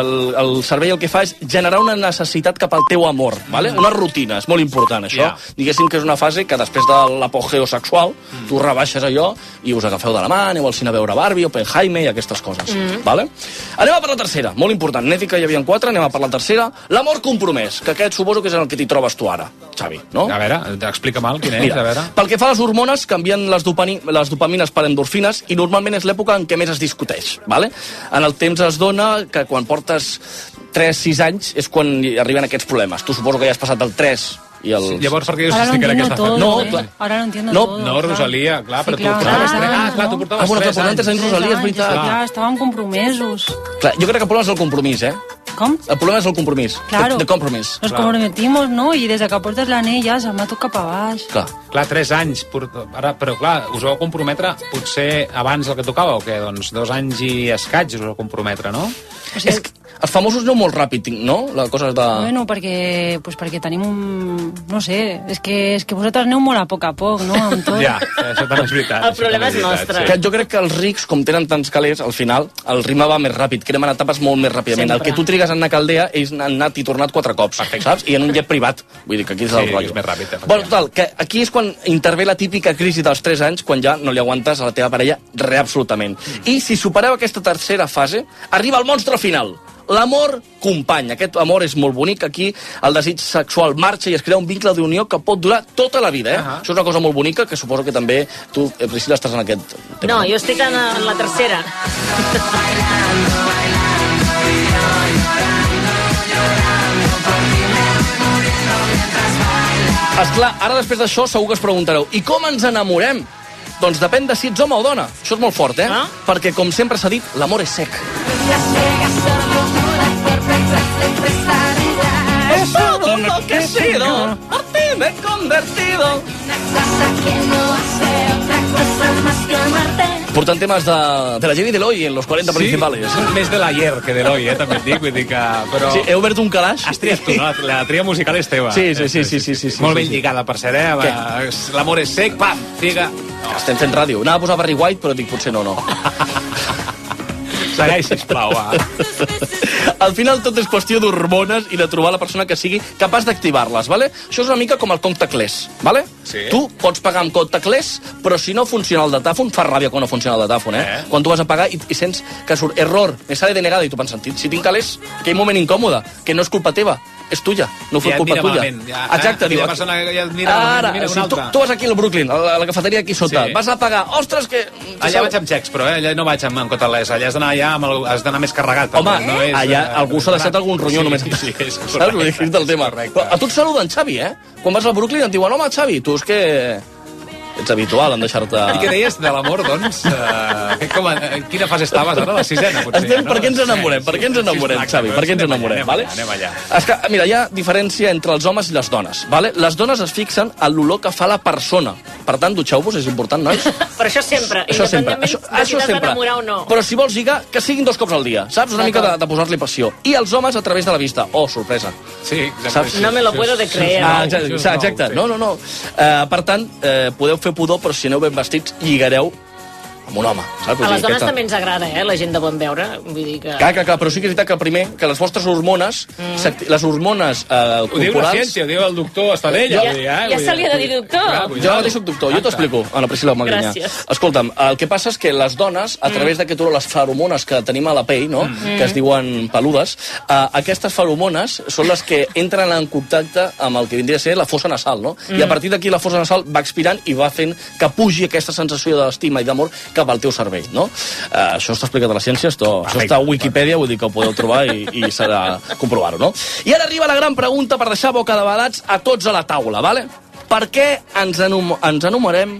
El servei el que fa és generar una necessitat cap al teu amor, vale? Una rutina, és molt important, això. Diguéssim que és una fase que després de l'apogeo sexual tu rebaixes allò i us agafeu de la mà, aneu al cine a veure Barbie, Oppenheimer i aquestes coses, vale? Anem a per la tercera, molt important. N'he dit que hi havia 4, anem a per la tercera. L'amor compromès, que aquest suposo que és en el que t'hi trobes tu ara, Xavi, no? A veure, explica'm quin és, Mira, a veure. Pel que fa a les hormones, canvien les dopamines per endorfines i normalment és l'època en què més es discuteix, vale? En el temps es dona que quan portes 3-6 anys és quan arriben aquests problemes. Tu suposo que ja has passat el 3 i el... Llavors, per què jo sostenc aquesta fase? Ahora lo entiendo todo. No, Rosalia, clar, però tu portaves 3 anys. Clar, tu portaves 3 anys. 3 anys, Rosalia, és veritat. Clar, estàvem compromesos. Clar, jo crec que el problema és el compromís, ¿Cómo? El problema és el compromís. Claro. De compromís. Nos comprometimos, ¿no? Y desde que portes l'anell ja se'm va tocar cap a baix. Clar, 3 anys. Però clar, us vau comprometre potser abans del que tocava o què? Doncs 2 anys i escaig us vau comprometre, no? O sigui, els famosos aneu molt ràpid, no? La cosa és de... Bueno, perquè tenim un... No sé, és que vosaltres aneu molt a poc, no? Amb tot. Ja, això també és veritat. El problema és nostre. Que jo crec que els rics, com tenen tants calés, al final, el ritme va més ràpid, cremen etapes molt més ràpidament. Sempre. El que tu trigues en anar a Caldea, ells han anat i tornat 4 cops, saps? I en un jet privat. Vull dir que aquí és el rotllo. És més ràpid. Bueno, total, que aquí és quan intervé la típica crisi dels 3 anys, quan ja no li aguantes a la teva parella absolutament. I si supereu aquesta tercera fase, arriba el monstre final. L'amor company. Aquest amor és molt bonic. Aquí el desig sexual marxa i es crea un vincle d'unió que pot durar tota la vida. Això és una cosa molt bonica que suposo que també tu, Priscila, estàs en aquest tema. No, jo estic en la tercera. Esclar, ara després d'això segur que es preguntareu i com ens enamorem? Doncs depèn de si ets home o dona. Això és molt fort, Perquè, com sempre s'ha dit, l'amor és sec. Es todo lo que he sido, por ti me he convertido. Portant temes de la Jenny Deloy en los 40 principales. Més de l'ayer que Deloy, també et dic. Vull dir que... Però... Sí, he obert un calaix. Has triat tu, no? La tria musical és teva. Sí. Molt ben lligada, per ser, L'amor és sec, pam, figa... Estem fent ràdio. Anava a posar Barry White, però dic, potser no. Segueix, sisplau, Al final tot és qüestió d'hormones i de trobar la persona que sigui capaç d'activar-les, vale? Això és una mica com el contactless, vale? Sí. Tu pots pagar amb contactless, però si no funciona el datàfon, fa ràbia quan no funciona el datàfon, Quan tu vas a pagar i sents que surt error, me sale denegada, i tu pensant, si tinc calés, aquell moment incòmode, que no és culpa teva, és tuya, no fos culpa tuya. Exacte, diu. Ara, tu vas aquí al Brooklyn, a la cafeteria aquí sota, vas a pagar, ostres, que... Allà vaig amb xecs, però allà no vaig amb contactless, allà has d'anar més carregat. Home, allà algú s'ha deixat algun ronyó només. Sí, és correcte. Saps? Vull dir, és del tema. A tu et saluden, Xavi, Quan vas al Brooklyn et diuen, home, Xavi, tu és que... Ets habitual en deixar-te... I què deies de l'amor, doncs? En quina fase estaves ara? La 6ena, potser? Per què ens enamorem? Per què ens enamorem, Xavi? Per què ens enamorem? Anem allà. És que, mira, hi ha diferència entre els homes i les dones, vale? Les dones es fixen en l'olor que fa la persona. Per tant, dutxeu-vos, és important, nois? Per això sempre, independentment de si t'has d'enamorar o no. Però si vols lligar, que siguin 2 cops al dia, saps? Una mica de posar-li passió. I els homes a través de la vista. Oh, sorpresa. Sí, saps? No me lo puedo de creer. Exacte. No. Per tant, podeu fer pudor, però si aneu ben vestits, lligareu amb un home, saps? A les dones també ens agrada, la gent de bon veure. Vull dir que... Clar, però sí que és veritat que primer, que les vostres hormones, les hormones corporals... Ho diu la ciència, ho diu el doctor Estadella. Ja se li ha de dir doctor. Jo mateix soc doctor, jo t'ho explico, Ana Priscila Magrinyà. Gràcies. Escolta'm, el que passa és que les dones, a través d'aquest olor, les feromones que tenim a la pell, no?, que es diuen peludes, aquestes feromones són les que entren en contacte amb el que vindria a ser la fossa nasal, no? I a partir d'aquí la fossa nasal va expirant i va fent que pugi aquesta sensació d'estima i d'amor cap al teu cervell, no? Això està explicat a la ciència, això està a Wikipedia, vull dir que ho podeu trobar i serà comprovar-ho, no? I ara arriba la gran pregunta per deixar bocadabadats a tots a la taula, vale? Per què ens enamorem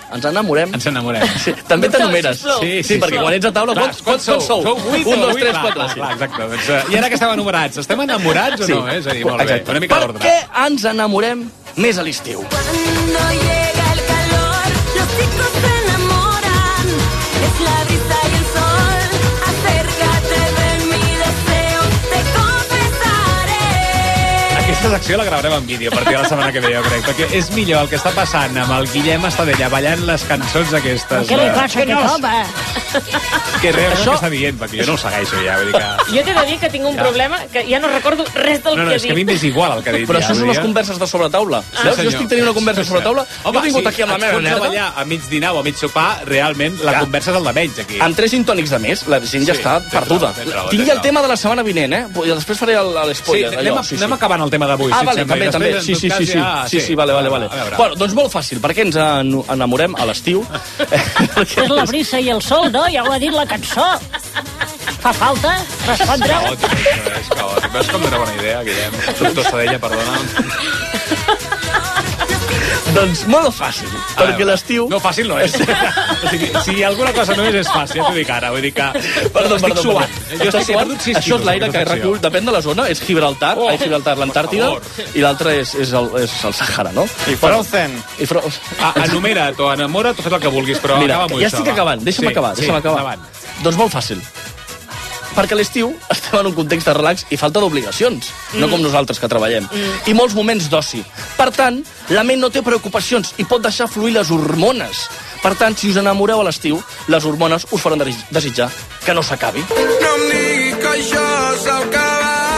Ens enamorem. Ens enamorem. Sí, també t'enumeres. Sí, perquè quan ets a taula, quants sou? Sou 8 1, 2, 3, 4. Clar, exacte. Doncs, I ara que estem enamorats, estem enamorats o no? És a dir, molt bé, una mica d'ordre. Per què ens enamorem més a l'estiu? Cuando llega el calor, los chicos se enamoran. Es la brisa y el sol. Acércate, ven mi deseo, te confesaré. Aquesta secció la gravarem en vídeo a partir de la setmana que ve, jo crec, perquè és millor el que està passant amb el Guillem Estadella ballant les cançons aquestes. Què li passa, aquest home? Que res, què està dient, perquè jo no ho segueixo ja, vull dir que... Jo t'he de dir que tinc un problema, que ja no recordo res del que he dit. És que a mi m'és igual el que he dit. Però això són les converses de sobretaula. Veus? Jo estic tenint una conversa sobre taula, jo he vingut aquí amb la meva nerda. Et pots ballar a mig dinar o a mig sopar, realment la conversa és el de menys, aquí. Amb 3 gintònics de més, la gent ja està perduda. Tinc el tema de la setmana vinent, I després faré l'espoiler. Anem acabant el tema d'avui. Ah, vale, també. Sí, vale. Bueno, doncs molt fàcil, perquè ens enamorem a l'estiu. És la brisa i el sol, no? Ja ho ha dit la cançó. Fa falta respondre? És caòtic. Veus com era bona idea, Guillem? Doctor Estadella, perdona. Doncs molt fàcil, perquè l'estiu... No, fàcil no és. O sigui, si alguna cosa no és fàcil, ja t'ho dic ara. Vull dir que estic suant. Això és l'aire que recull, depèn de la zona, és Gibraltar, l'Antàrtida, i l'altre és el Sàhara, no? I Frozen. Enumera't o enamora't o fes el que vulguis, però acaba amb això. Ja estic acabant, deixa'm acabar. Doncs molt fàcil. Perquè a l'estiu estem en un context de relax i falta d'obligacions, no com nosaltres que treballem, i molts moments d'oci. Per tant, la ment no té preocupacions i pot deixar fluir les hormones. Per tant, si us enamoreu a l'estiu, les hormones us faran desitjar que no s'acabi. No em digui que això s'ha acabat.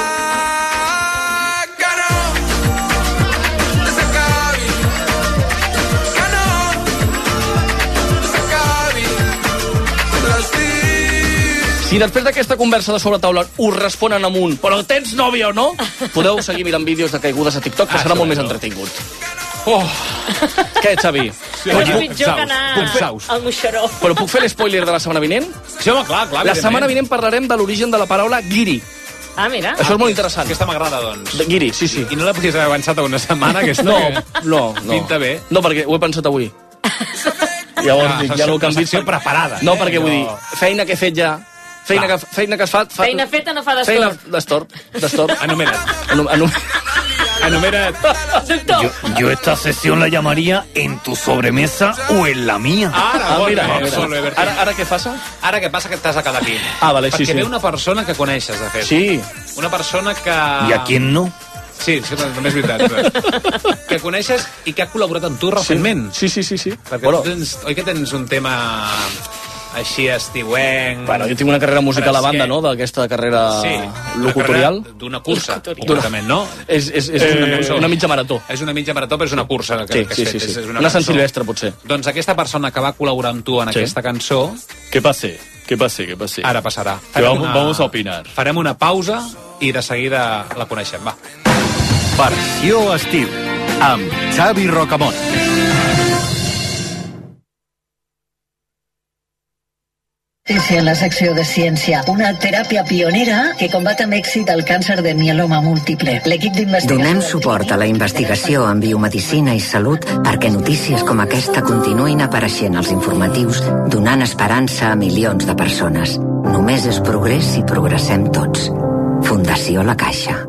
Si després d'aquesta conversa de sobretaula us responen amb un però tens nòvia o no, podeu seguir mirant vídeos de caigudes a TikTok, que serà molt més entretingut. Què, Xavi? És pitjor que anar al Moixeró. Però puc fer l'espoiler de la setmana vinent? Sí, home, clar. La setmana vinent parlarem de l'origen de la paraula guiri. Ah, mira. Això és molt interessant. Aquesta m'agrada, doncs. Guiri, sí. I no la podies haver avançat a una setmana, aquesta? No. Pinta bé. No, perquè ho he pensat avui. Llavors ja no ho canviï. Preparada. No, perquè vull dir, feina que he fet ja... Feina que es fa... Feina feta no fa d'estorb. D'estorb. Enumera't. Yo esta sesión la llamaría en tu sobremesa o en la mía. Ara què passa? Ara què passa que t'has de quedar aquí. Vale, sí. Perquè ve una persona que coneixes, de fet. Sí. Una persona que... ¿Y a quién no? Sí, també és veritat. Que coneixes i que ha col·laborat amb tu recentment. Sí. Perquè oi que tens un tema... així estiuenc... Bueno, jo tinc una carrera musical a banda, no?, d'aquesta carrera locutorial. D'una cursa, concretament, no? És una mitja marató. És una mitja marató, però és una cursa. Sí. Una Sant Silvestre, potser. Doncs aquesta persona que va col·laborar amb tu en aquesta cançó... Que pase. Ara passarà. Vamos a opinar. Farem una pausa i de seguida la coneixem, va. Versió estiu, amb Xavi Rocamont. En la secció de ciència, una teràpia pionera que combat amb èxit el càncer de mieloma múltiple. L'equip d'investigació... Donem suport a la investigació en biomedicina i salut perquè notícies com aquesta continuïn apareixent als informatius, donant esperança a milions de persones. Només és progrés si progressem tots. Fundació La Caixa.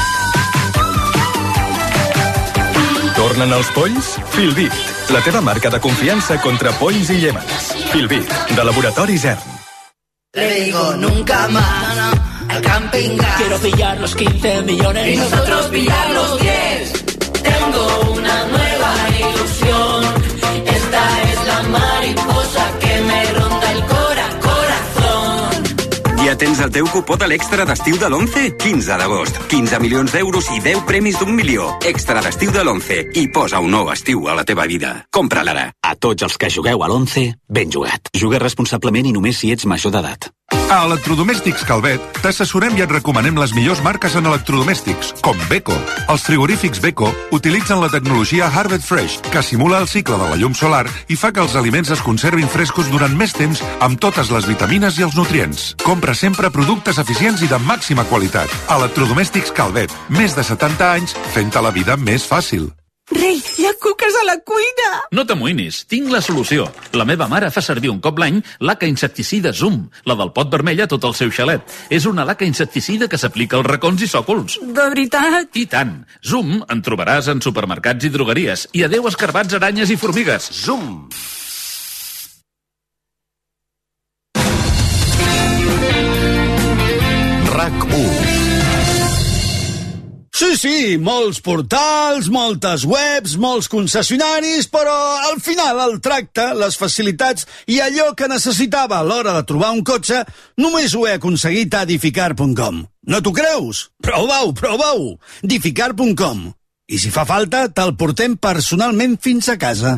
Tornen els polls? Filbit, la teva marca de confiança contra polls i llémens. Filbit, de Laboratori Zern. Le digo nunca más al camping gas. Quiero pillar los 15 millones y nosotros pillar los 10. Tengo una nueva ilusión. Esta es la mariposa que me ronda el corazón. Ja tens el teu cupó de l'extra d'estiu de l'11? 15 d'agost. 15 milions d'euros i 10 premis d'1 milió. Extra d'estiu de l'11. I posa un nou estiu a la teva vida. Compra-la ara. A tots els que jugueu a l'11, ben jugat. Juga responsablement i només si ets major d'edat. A Electrodomèstics Calvet t'assessorem i et recomanem les millors marques en electrodomèstics, com Beko. Els frigorífics Beko utilitzen la tecnologia Harvest Fresh, que simula el cicle de la llum solar i fa que els aliments es conservin frescos durant més temps amb totes les vitamines i els nutrients. Compra sempre productes eficients i de màxima qualitat. Electrodomèstics Calvet, més de 70 anys fent-te la vida més fàcil. Rei, hi ha cuques a la cuina! No t'amoïnis, tinc la solució. La meva mare fa servir un cop l'any laca insecticida Zoom, la del pot vermell a tot el seu xalet. És una laca insecticida que s'aplica als racons i sòcols. De veritat? I tant. Zoom en trobaràs en supermercats i drogueries. I adeu escarbats, aranyes i formigues. Zoom. RAC1. Sí, molts portals, moltes webs, molts concessionaris, però al final el tracte, les facilitats i allò que necessitava a l'hora de trobar un cotxe només ho he aconseguit a Edificar.com. No t'ho creus? Prova-ho! Edificar.com. I si fa falta, te'l portem personalment fins a casa.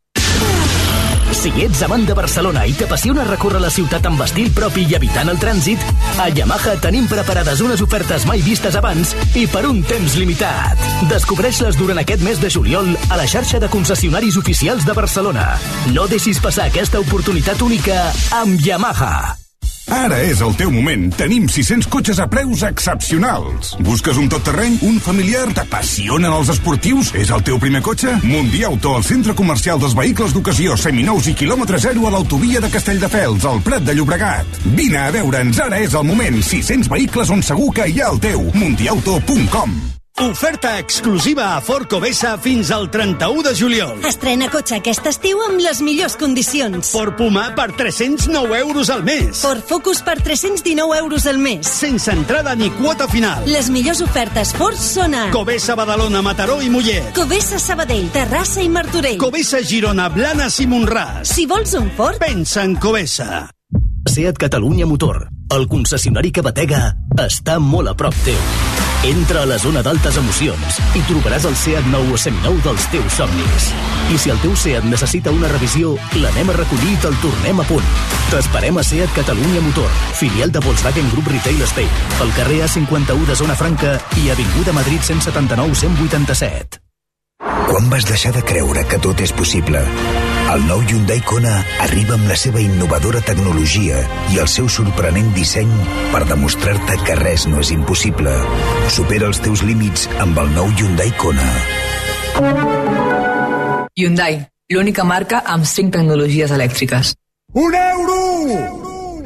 Si ets amant de Barcelona i t'apassiona recórrer la ciutat amb estil propi i evitant el trànsit, a Yamaha tenim preparades unes ofertes mai vistes abans i per un temps limitat. Descobreix-les durant aquest mes de juliol a la xarxa de concessionaris oficials de Barcelona. No deixis passar aquesta oportunitat única amb Yamaha. Ara és el teu moment. Tenim 600 cotxes a preus excepcionals. Busques un tot-terreny? Un familiar? T'apassionen els esportius? És el teu primer cotxe? Mundiauto, el centre comercial dels vehicles d'ocasió, seminous i quilòmetre zero a l'autovia de Castelldefels, al Prat de Llobregat. Vine a veure'ns, ara és el moment. 600 vehicles on segur que hi ha el teu. Mundiauto.com. Oferta exclusiva a Ford Covesa fins al 31 de juliol. Estrena cotxe aquest estiu amb les millors condicions. Ford Puma per 309 euros al mes. Ford Focus per 319 euros al mes. Sense entrada ni quota final. Les millors ofertes Ford són a Covesa, Badalona, Mataró i Mollet. Covesa, Sabadell, Terrassa i Martorell. Covesa, Girona, Blanes i Mont-ras. Si vols un Ford, pensa en Covesa. Seat Catalunya Motor, el concessionari que batega, està molt a prop teu. Entra a la zona d'altes emocions i trobaràs el Seat nou o seminou dels teus somnis. I si el teu Seat necessita una revisió, l'anem a recollir i te'l tornem a punt. T'esperem a Seat Catalunya Motor, filial de Volkswagen Group Retail Spain, al carrer A51 de Zona Franca i Avinguda Madrid 179-187. Quan vas deixar de creure que tot és possible? El nou Hyundai Kona arriba amb la seva innovadora tecnologia i el seu sorprenent disseny per demostrar-te que res no és impossible. Supera els teus límits amb el nou Hyundai Kona. Hyundai, l'única marca amb 5 tecnologies elèctriques. €1!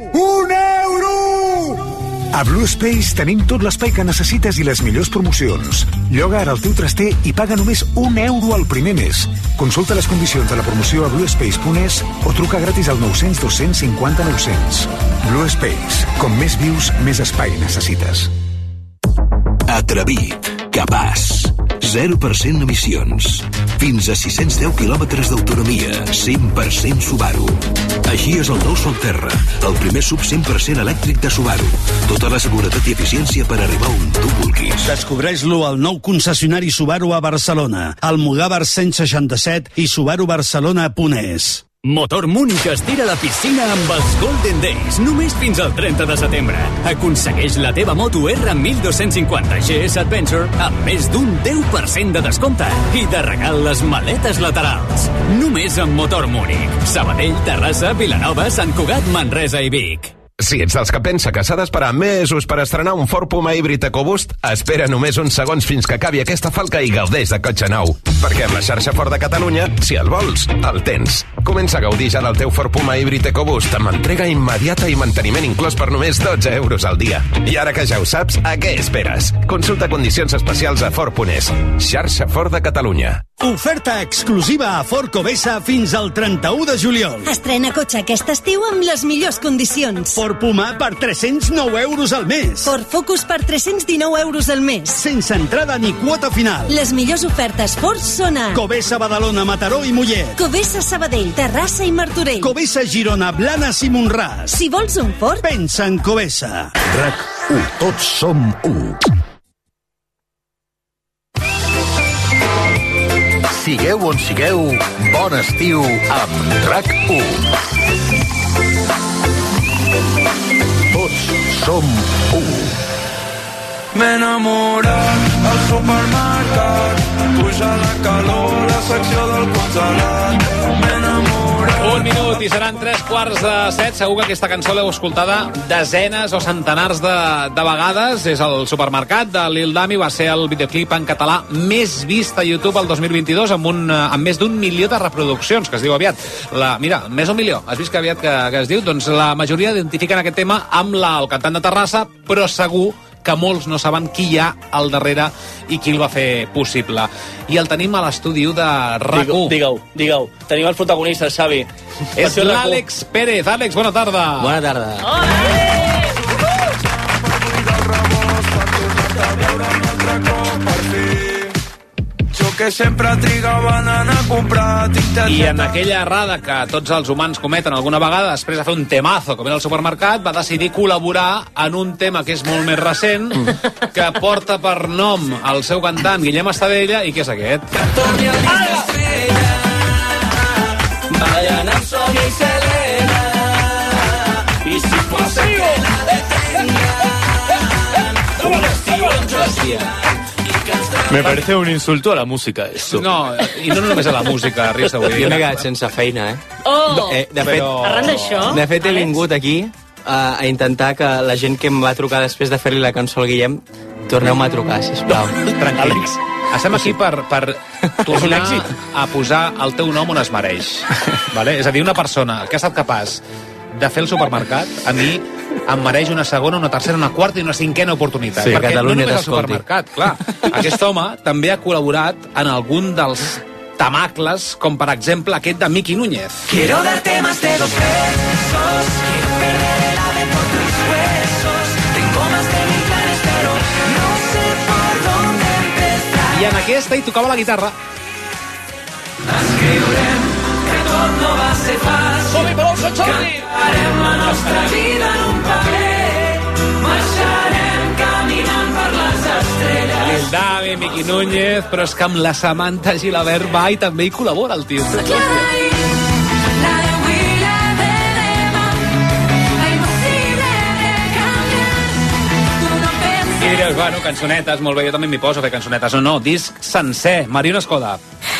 A Blue Space tenim tot l'espai que necessites i les millors promocions. Lloga ara el teu traster i paga només €1 al primer mes. Consulta les condicions de la promoció a bluespace.es o truca gratis al 900 250 900. Blue Space. Com més vius, més espai necessites. Atrevit, capaç, 0% emissions, fins a 610 quilòmetres d'autonomia, 100% Subaru. Així és el nou Solterra, el primer sub 100% elèctric de Subaru. Tota la seguretat i eficiència per arribar on tu vulguis. Descobreix-lo al nou concessionari Subaru a Barcelona, al Mugavar 167 i subarubarcelona.es. Motor Múnich es tira a la piscina amb els Golden Days, només fins al 30 de setembre. Aconsegueix la teva moto R1250 GS Adventure amb més d'un 10% de descompte i de regal les maletes laterals. Només amb Motor Múnich. Sabadell, Terrassa, Vilanova, Sant Cugat, Manresa i Vic. Si ets dels que pensa que s'ha d'esperar mesos per estrenar un Ford Puma híbrid EcoBoost, espera només uns segons fins que acabi aquesta falca i gaudeix de cotxe nou. Perquè amb la xarxa Ford de Catalunya, si el vols, el tens. Comença a gaudir ja del teu Ford Puma híbrid EcoBoost amb entrega immediata i manteniment inclòs per només 12 euros al dia. I ara que ja ho saps, a què esperes? Consulta condicions especials a Ford.es. Xarxa Ford de Catalunya. Oferta exclusiva a Ford Covesa fins al 31 de juliol. Estrena cotxe aquest estiu amb les millors condicions. Ford Puma per 309 euros al mes. Ford Focus per 319 euros al mes. Sense entrada ni quota final. Les millors ofertes Ford són a Covesa, Badalona, Mataró i Mollet. Covesa, Sabadell, Terrassa i Martorell. Covesa, Girona, Blanes i Mont-ras. Si vols un Ford, pensa en Covesa. RAC1. Tots som 1. Sigueu on sigueu, bon estiu amb RAC1. Tots som 1. M'he enamorat al supermercat, puja la calor, la secció del congelat. M'he enamorat... 1 minut som-hi, seran 3:15. Segur que aquesta cançó l'heu escoltada desenes o centenars de vegades. És el Supermercat de Lil Dami, va ser el videoclip en català més vist a YouTube el 2022, amb més d'1 milió de reproduccions, que es diu aviat. Mira, més d'un milió, has vist que aviat que es diu? Doncs la majoria identifiquen aquest tema amb el cantant de Terrassa, però segur que molts no saben qui hi ha al darrere i qui el va fer possible. I el tenim a l'estudi de RAC1. Digueu. Tenim els protagonistes, Xavi. És l'Àlex Pérez. Àlex, bona tarda. Bona tarda. Que sempre trigaven a anar a comprar. I en aquella errada que tots els humans cometen alguna vegada, després de fer un temazo com era el Supermercat, va decidir col·laborar en un tema que és molt més recent, que porta per nom el seu cantant Guillem Estadella, i què és aquest? Que torni a l'estrella, vayan a Sonia y Selena, y si fuese que la detengan, un vestido en Josía. Me parece un insulto a la música, esto. No, i no només a la música, Rius, avui. Jo m'he quedat sense feina, Arran d'això... De fet, he vingut aquí a intentar que la gent que em va trucar després de fer-li la cançó al Guillem, torneu-me a trucar, sisplau. Tranquils. Estem aquí per tornar a posar el teu nom on es mereix. Vale? És a dir, una persona que ha estat capaç de fer el Supermercat, a mi em mereix una segona, una tercera, una quarta i una cinquena oportunitat. Sí, perquè Catalunya no només el Supermercat, clar. Aquest home també ha col·laborat en algun dels temacles, com per exemple aquest de Miki Núñez. Quiero darte más de 2 besos, quiero perder el ave por tus huesos, tengo más de 1000 planes pero no sé por dónde empezar. I en aquesta hi tocava la guitarra. Escriurem que tot no va ser fàcil. Som-hi, però el Sant Jordi! Cantarem la nostra vida en un paper, marxarem caminant per les estrelles. Lil Dami, Miki Núñez, però és que amb la Samantha Gilabert va i també hi col·labora el tio. I diries, bueno, cançonetes, molt bé, jo també m'hi poso a fer cançonetes. No, disc sencer. Mariona Escoda.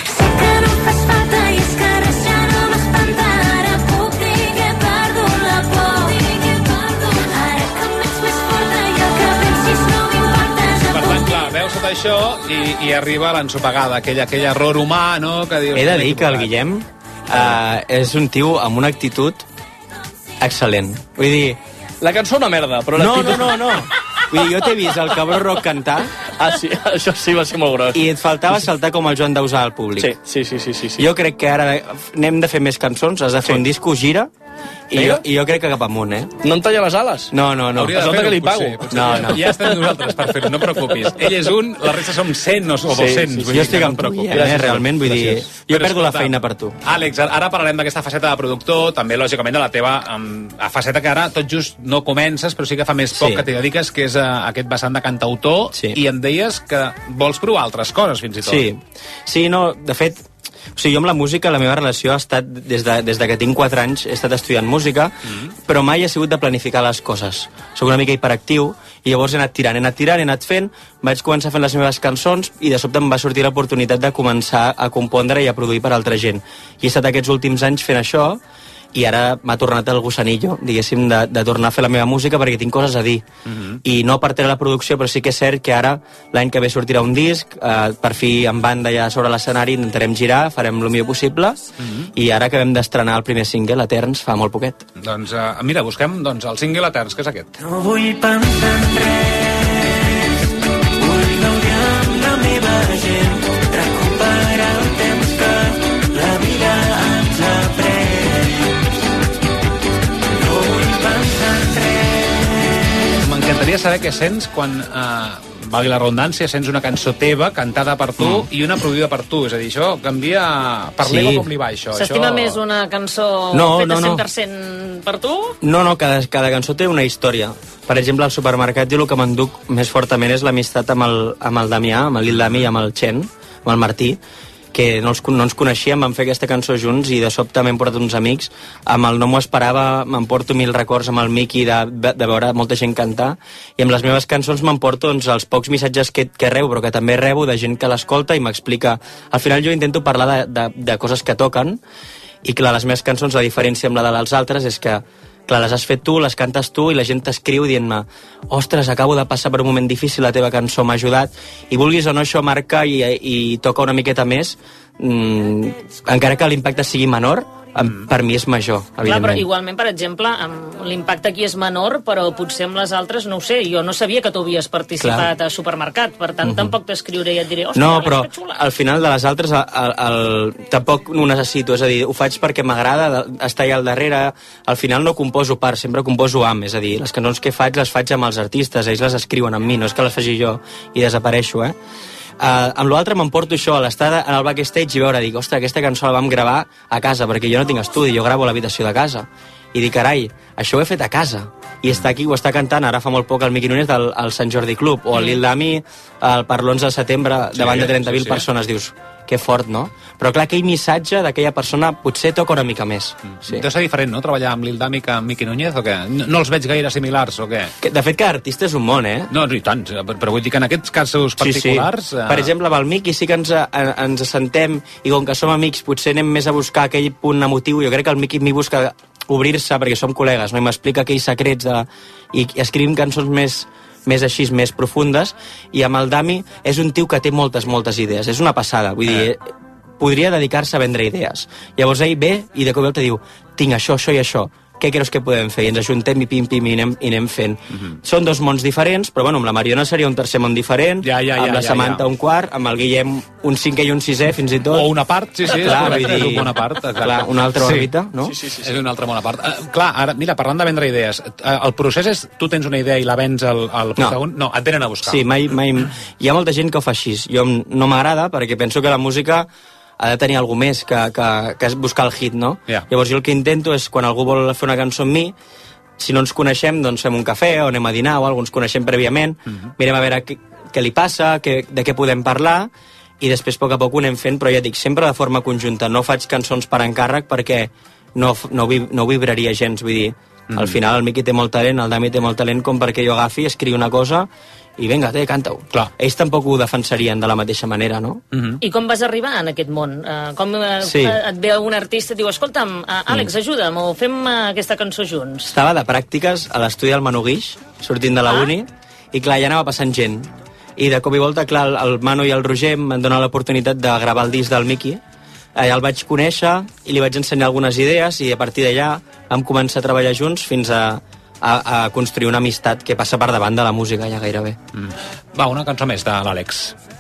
Tot això i arriba l'ensopegada, aquell error humà, no? Que dius, he de dir que el Guillem és un tio amb una actitud excel·lent. Vull dir... La cançó una merda, però l'actitud... No. Vull dir, jo t'he vist el Cabró Rock cantar... Ah, sí, això sí va ser molt gros. I et faltava saltar com el Joan Dausà al públic. Sí. Jo crec que ara n'hem de fer més cançons, has de fer un disco, gira... I jo crec que cap amunt, No em talla les ales? No. Hauria de fer-ho, potser. No. Ja estem nosaltres per fer-ho, no preocupis. Ell és un, la resta som 100 o 200. Jo estic amb tu, realment, vull dir... Jo perdo la feina per tu. Àlex, ara parlarem d'aquesta faceta de productor, també, lògicament, de la teva faceta que ara tot just no comences, però sí que fa més poc que t'hi dediques, que és aquest vessant de cantautor, i em deies que vols provar altres coses, fins i tot. Sí, no, de fet... O sigui, jo amb la música, la meva relació ha estat, des que tinc 4 anys, he estat estudiant música, però mai he sigut de planificar les coses. Soc una mica hiperactiu, i llavors he anat tirant, he anat fent, vaig començar fent les meves cançons, i de sobte em va sortir l'oportunitat de començar a compondre i a produir per altra gent. I he estat aquests últims anys fent això, i ara m'ha tornat el gossanillo, diguéssim, de tornar a fer la meva música perquè tinc coses a dir. I no partiré la producció, però sí que és cert que ara, l'any que ve sortirà un disc, per fi en banda ja sobre l'escenari, intentarem girar, farem el millor possible, i ara acabem d'estrenar el primer single, Eterns, fa molt poquet. Doncs mira, busquem el single Eterns, que és aquest. No vull pensar en res, vull gaudir amb la meva gent, recuperar el temps que la vida ens ha pres. M'encantaria saber què sents quan, valgui la redundància, sents una cançó teva cantada per tu i una produïda per tu. És a dir, això canvia per l'ego com li va, això. S'estima més una cançó feta 100% per tu? No, cada cançó té una història. Per exemple, al Supermercat jo el que m'enduc més fortament és l'amistat amb el Damià, amb el Lil Dami i amb el Chen, amb el Martí, que no ens coneixíem, vam fer aquesta cançó junts i de sobte m'hem portat uns amics, amb el No m'ho esperava, m'emporto 1000 records amb el Miki de veure molta gent cantar, i amb les meves cançons m'emporto els pocs missatges que rebo, però que també rebo de gent que l'escolta i m'explica. Al final jo intento parlar de coses que toquen, I clar, les meves cançons, la diferència amb la dels altres és que, clar, les has fet tu, les cantes tu i la gent t'escriu dient-me ostres, acabo de passar per un moment difícil, la teva cançó m'ha ajudat, i vulguis o no això marca i toca una miqueta més, encara que l'impacte sigui menor, per mi és major, evidentment. Clar, però igualment, per exemple, l'impacte aquí és menor, però potser amb les altres, no ho sé, jo no sabia que tu havies participat a Supermercat, per tant, tampoc t'escriuré i et diré, ostres, no, però al final de les altres tampoc ho necessito, és a dir, ho faig perquè m'agrada estar allà al darrere, al final no composo per, sempre composo amb, és a dir, les cançons que faig les faig amb els artistes, ells les escriuen amb mi, no és que les faci jo i desapareixo, amb l'altre m'emporto això, l'estar en el backstage i veure, dic, ostres, aquesta cançó la vam gravar a casa, perquè jo no tinc estudi, jo gravo a l'habitació de casa. I dic, carai, això ho he fet a casa. I està aquí, ho està cantant, ara fa molt poc el Miqui Núñez al Sant Jordi Club, o el Lil Dami per l'11 de setembre davant de 30.000 persones. Dius, que fort, no? Però clar, aquell missatge d'aquella persona potser toca una mica més. Sí. Deu ser diferent, no?, treballar amb Lil Dami que amb Miqui Núñez, o què? No els veig gaire similars, o què? De fet, cada artista és un món, No, i tant, però vull dir que en aquests casos particulars... Sí. Per exemple, amb el Miqui sí que ens assentem, i com que som amics, potser anem més a buscar aquell punt emotiu. Jo crec que el Miqui m'hi busca obrir-se, perquè som col·legues, no? I m'explica aquells secrets i escrivim cançons més així, més profundes, i amb el Dami és un tio que té moltes idees, és una passada, vull dir, podria dedicar-se a vendre idees. Llavors ell ve i de cop i volta diu, tinc això i això, què creus que podem fer? I ens ajuntem i pim-pim i anem fent. Són dos mons diferents, però bueno, amb la Mariona seria un tercer món diferent, amb la Samantha un quart, amb el Guillem un cinquè i un sisè, fins i tot. O una part, sí, clar, és una bona part. Clar, una altra òrbita, no? Sí. És una altra bona part. Clar, ara, mira, parlant de vendre idees, el procés és, tu tens una idea i la vens al protagonista? No, et venen a buscar. Sí, mai... Hi ha molta gent que ho fa així. Jo no m'agrada, perquè penso que la música ha de tenir alguna més que buscar el hit, no? Llavors jo el que intento és, quan algú vol fer una cançó amb mi, si no ens coneixem, doncs fem un cafè o anem a dinar o alguna cosa, ens coneixem prèviament, mirem a veure què li passa, de què podem parlar, i després a poc a poc ho anem fent, però ja dic, sempre de forma conjunta. No faig cançons per encàrrec perquè no vibraria gens, vull dir, al final el Miqui té molt talent, el Dami té molt talent com perquè jo agafi, escriu una cosa i vinga, canta-ho. Ells tampoc ho defensarien de la mateixa manera, no? I com vas arribar en aquest món? Com et ve un artista i diu, escolta'm, Àlex, ajuda'm, o fem aquesta cançó junts? Estava de pràctiques a l'estudi del Manu Guix, sortint de la uni, i clar, ja anava passant gent. I de cop i volta, clar, el Manu i el Roger em van donar l'oportunitat de gravar el disc del Miqui. Allà el vaig conèixer i li vaig ensenyar algunes idees, i a partir d'allà vam començar a treballar junts fins a construir una amistat que passa per davant de la música ja gairebé. Va, una cançó més de l'Àlex.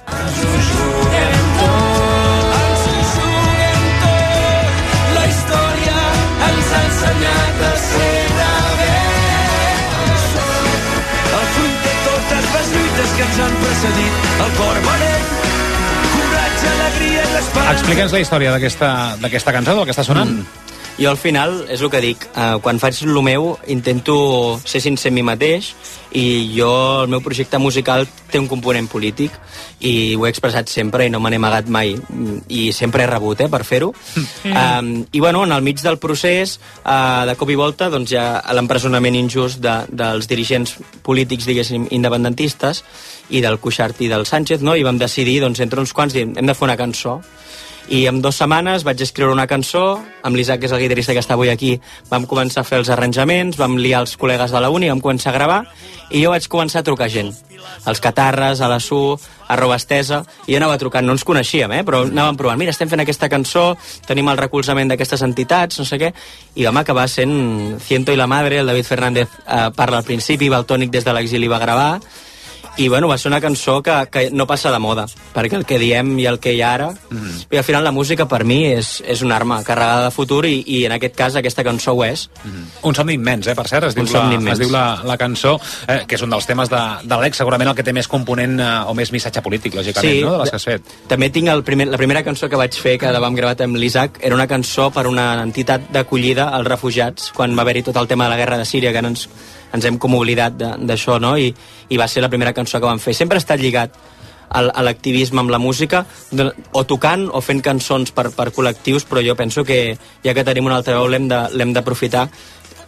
La història ens ha ensenyat a ser rebels. El fruit de totes les lluites que ens han precedit, el cor valent, coratge, alegria i l'esperança. Explica'ns la història d'aquesta cançó, del que està sonant. Jo al final, és el que dic, quan faig el meu intento ser sincer amb mi mateix, i el meu projecte musical té un component polític i ho he expressat sempre i no me n'he amagat mai, i sempre he rebut per fer-ho. I bueno, en el mig del procés, de cop i volta, doncs hi ha l'empresonament injust dels dirigents polítics, diguéssim, independentistes, i del Cuixart i del Sánchez, no? I vam decidir, doncs, entre uns quants, hem de fer una cançó. I en 2 setmanes vaig escriure una cançó, amb l'Isaac, que és el guitarrista que està avui aquí, vam començar a fer els arranjaments, vam liar els col·legues de la uni, vam començar a gravar, i jo vaig començar a trucar gent. Els Catarres, a la Su, a Robestesa, i jo anava trucant, no ens coneixíem, però anàvem provant, mira, estem fent aquesta cançó, tenim el recolzament d'aquestes entitats, no sé què, i vam acabar sent Ciento i la Madre, el David Fernández parla al principi, Valtònic des de l'exili va gravar, i bueno, va ser una cançó que no passa de moda, perquè el que diem i el que hi ha ara, i al final la música per mi és una arma carregada de futur, i en aquest cas aquesta cançó ho és. Un somni immens, per cert, es diu la cançó, que és un dels temes de l'Àlex, segurament el que té més component o més missatge polític, lògicament, no?, de les que has fet. També tinc la primera cançó que vaig fer, que vam gravar amb l'Isaac, era una cançó per una entitat d'acollida als refugiats, quan va haver-hi tot el tema de la guerra de Síria, que ens hem com oblidat d'això, no? I va ser la primera cançó que vam fer. Sempre ha estat lligat a l'activisme amb la música, o tocant o fent cançons per col·lectius, però jo penso que ja que tenim una altra veu l'hem d'aprofitar.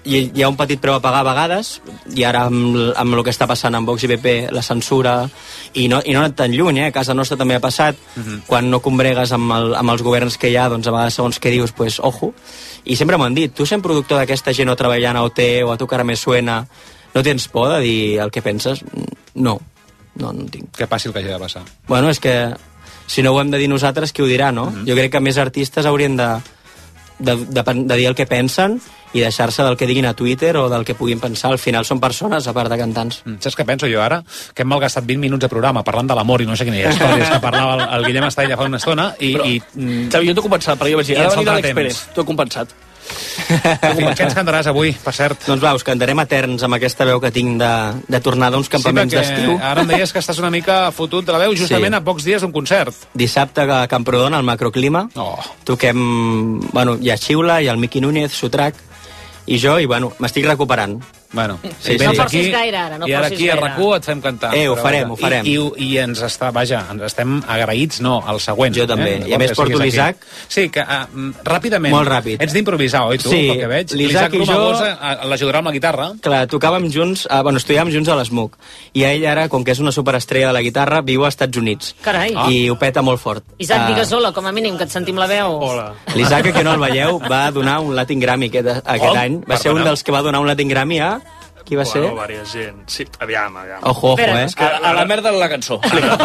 hi ha un petit preu a pagar a vegades, i ara amb el que està passant amb Vox i PP, la censura, i no ha anat tan lluny, a casa nostra també ha passat, quan no combregues amb els governs que hi ha, doncs a vegades segons què dius, pues ojo, i sempre m'han dit, tu sent productor d'aquesta gent o treballant a OT o a Tu cara me suena, no tens por de dir el que penses? No tinc. Que passi el que hagi de passar. Bueno, és que si no ho hem de dir nosaltres, qui ho dirà, no? Jo crec que més artistes haurien de dir el que pensen i deixar-se del que diguin a Twitter o del que puguin pensar. Al final són persones, a part de cantants. Saps què penso jo ara? Que hem malgastat 20 minuts de programa parlant de l'amor i no sé quines històries que parlava el Guillem Estalla fa una estona Xavi, jo t'ho he compensat, perquè jo vaig dir, ha de venir l'Àlex Pérez, t'ho he compensat. Què ens cantaràs avui, per cert? Doncs va, us cantarem Eterns amb aquesta veu que tinc de tornar d'uns campaments d'estiu. Ara em deies que estàs una mica fotut de la veu justament a pocs dies d'un concert. Dissabte a Camprodon, al Macroclima. Toquem, hi ha Xiula, hi ha el Miqui Núñez, Sotrac, i jo, i m'estic recuperant. Bueno, no forcis gaire ara, no forcis gaire. I ara aquí a RAC1 et fem cantar. Ho farem. I ens estem agraïts, el següent. Jo també. I a més porto l'Isaac. Sí, que ràpidament. Molt ràpid. Ets d'improvisar, oi, tu, pel que veig? L'Isaac i jo... l'ajudarà amb la guitarra. Clar, tocàvem junts, estudiàvem junts a l'ESMUC. I ell ara, com que és una superestrella de la guitarra, viu als Estats Units. Carai. I ho peta molt fort. Isaac, digues hola, com a mínim, que et sentim la veu. Hola. L'Isaac, que no el veieu, va donar un Latin Grammy aquest any. Va ser un dels que va donar un Latin Grammy a... Qui va ser? Varia gent. Sí, aviam. Ojo, És que a la merda de la cançó.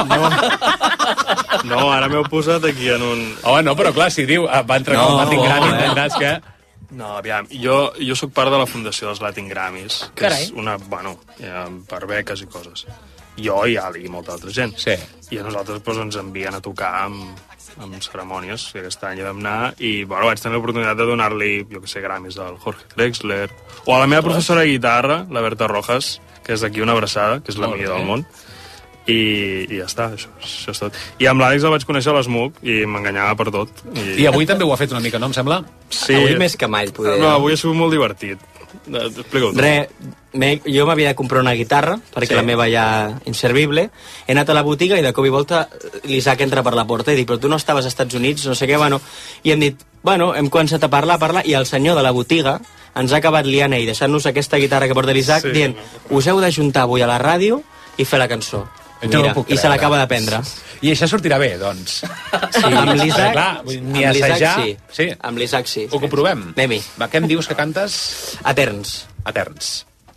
No, ara m'heu posat aquí en un... Home, no, però clar, si diu va entregar un Latin Grammy, entendràs que... No, aviam, jo sóc part de la fundació dels Latin Grammys, que és una, per beques i coses. Jo i Ali i molta altra gent. Sí. I a nosaltres ens envien a tocar amb cerimònies, i aquest any hi vam anar, i vaig tenir l'oportunitat de donar-li, jo que sé, Grammys al Jorge Drexler, o a la meva professora de guitarra, la Berta Rojas, que és d'aquí una abraçada, que és la millor del món, i ja està, això és tot. I amb l'Àlex el vaig conèixer a l'ESMUC i m'enganyava per tot. I avui també ho ha fet una mica, no, em sembla? Sí. Avui més que mai, poder. No, avui ha sigut molt divertit. Explica-ho tu. Jo m'havia de comprar una guitarra, perquè la meva ja inservible. He anat a la botiga i de cop i volta l'Isaac entra per la porta i dic, però tu no estaves als Estats Units, no sé què, i hem dit, hem començat a parlar, i el senyor de la botiga ens ha acabat liant i deixant-nos aquesta guitarra que porta l'Isaac, dient, us heu d'ajuntar avui a la ràdio i fer la cançó. Mira, i se l'acaba d'aprendre. I això sortirà bé, doncs. Sí, amb l'Isaac, ni assajar... sí. Amb l'Isaac sí. Ho comprovem. Anem-hi. Va, què em dius que cantes? Eterns. Eterns.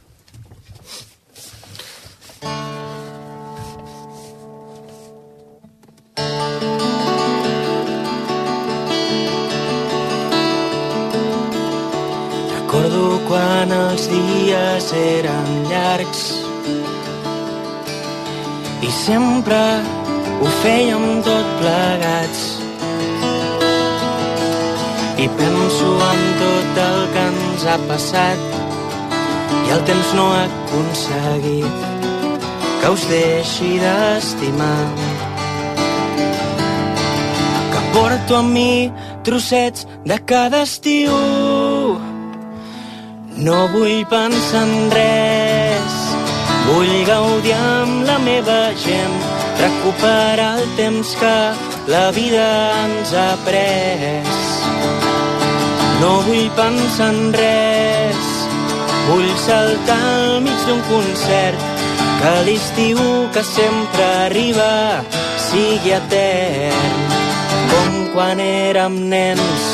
Recordo quan els dies eren llargs i sempre ho fèiem tot plegats. I penso en tot el que ens ha passat i el temps no ha aconseguit que us deixi d'estimar. Que porto amb mi trossets de cada estiu. No vull pensar en res, vull gaudir amb la meva gent, recuperar el temps que la vida ens ha pres. No vull pensar en res, vull saltar al mig d'un concert, que l'estiu que sempre arriba sigui etern, com quan érem nens.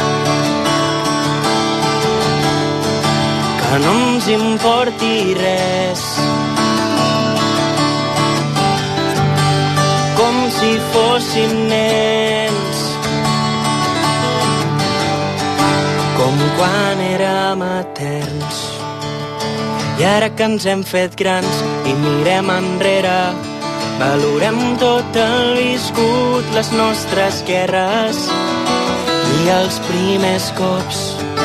Que no ens importi res, com si fóssim nens, com quan érem eterns. I ara que ens hem fet grans i mirem enrere, valorem tot el viscut, les nostres guerres i els primers cops.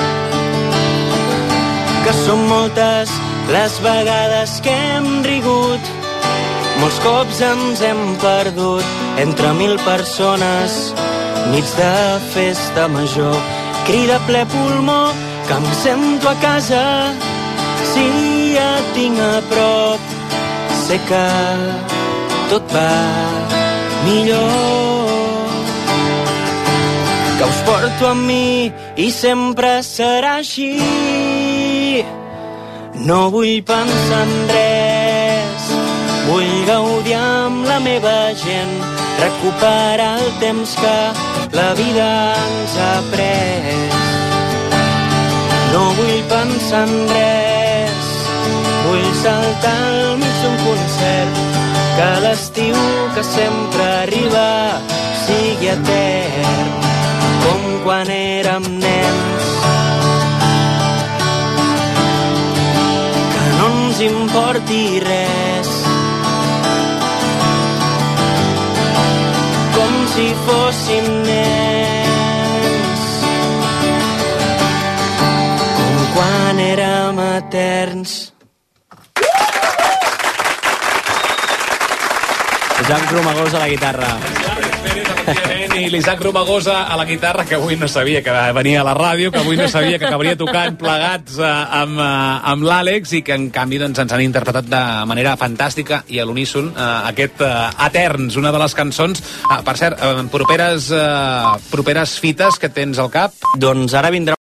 Que són moltes les vegades que hem rigut, molts cops ens hem perdut entre 1000 persones, nits de festa major, crida ple pulmó, que em sento a casa, si et tinc a prop, sé que tot va millor. Que us porto amb mi i sempre serà així. No vull pensar en res, vull gaudir amb la meva gent, recuperar el temps que la vida ens ha pres. No vull pensar en res, vull saltar al mig d'un concert, que l'estiu que sempre arriba sigui etern, com quan érem nens. Que no ens importi res, com si fóssim nens, com quan érem eterns. Isaac Romagosa a la guitarra. I l'Isaac Romagosa a la guitarra, que avui no sabia que venia a la ràdio, que avui no sabia que acabaria tocant plegats amb l'Àlex, i que en canvi doncs, ens han interpretat de manera fantàstica i a l'uníson aquest Eterns, una de les cançons. Per cert, properes fites que tens al cap? Doncs ara vindrà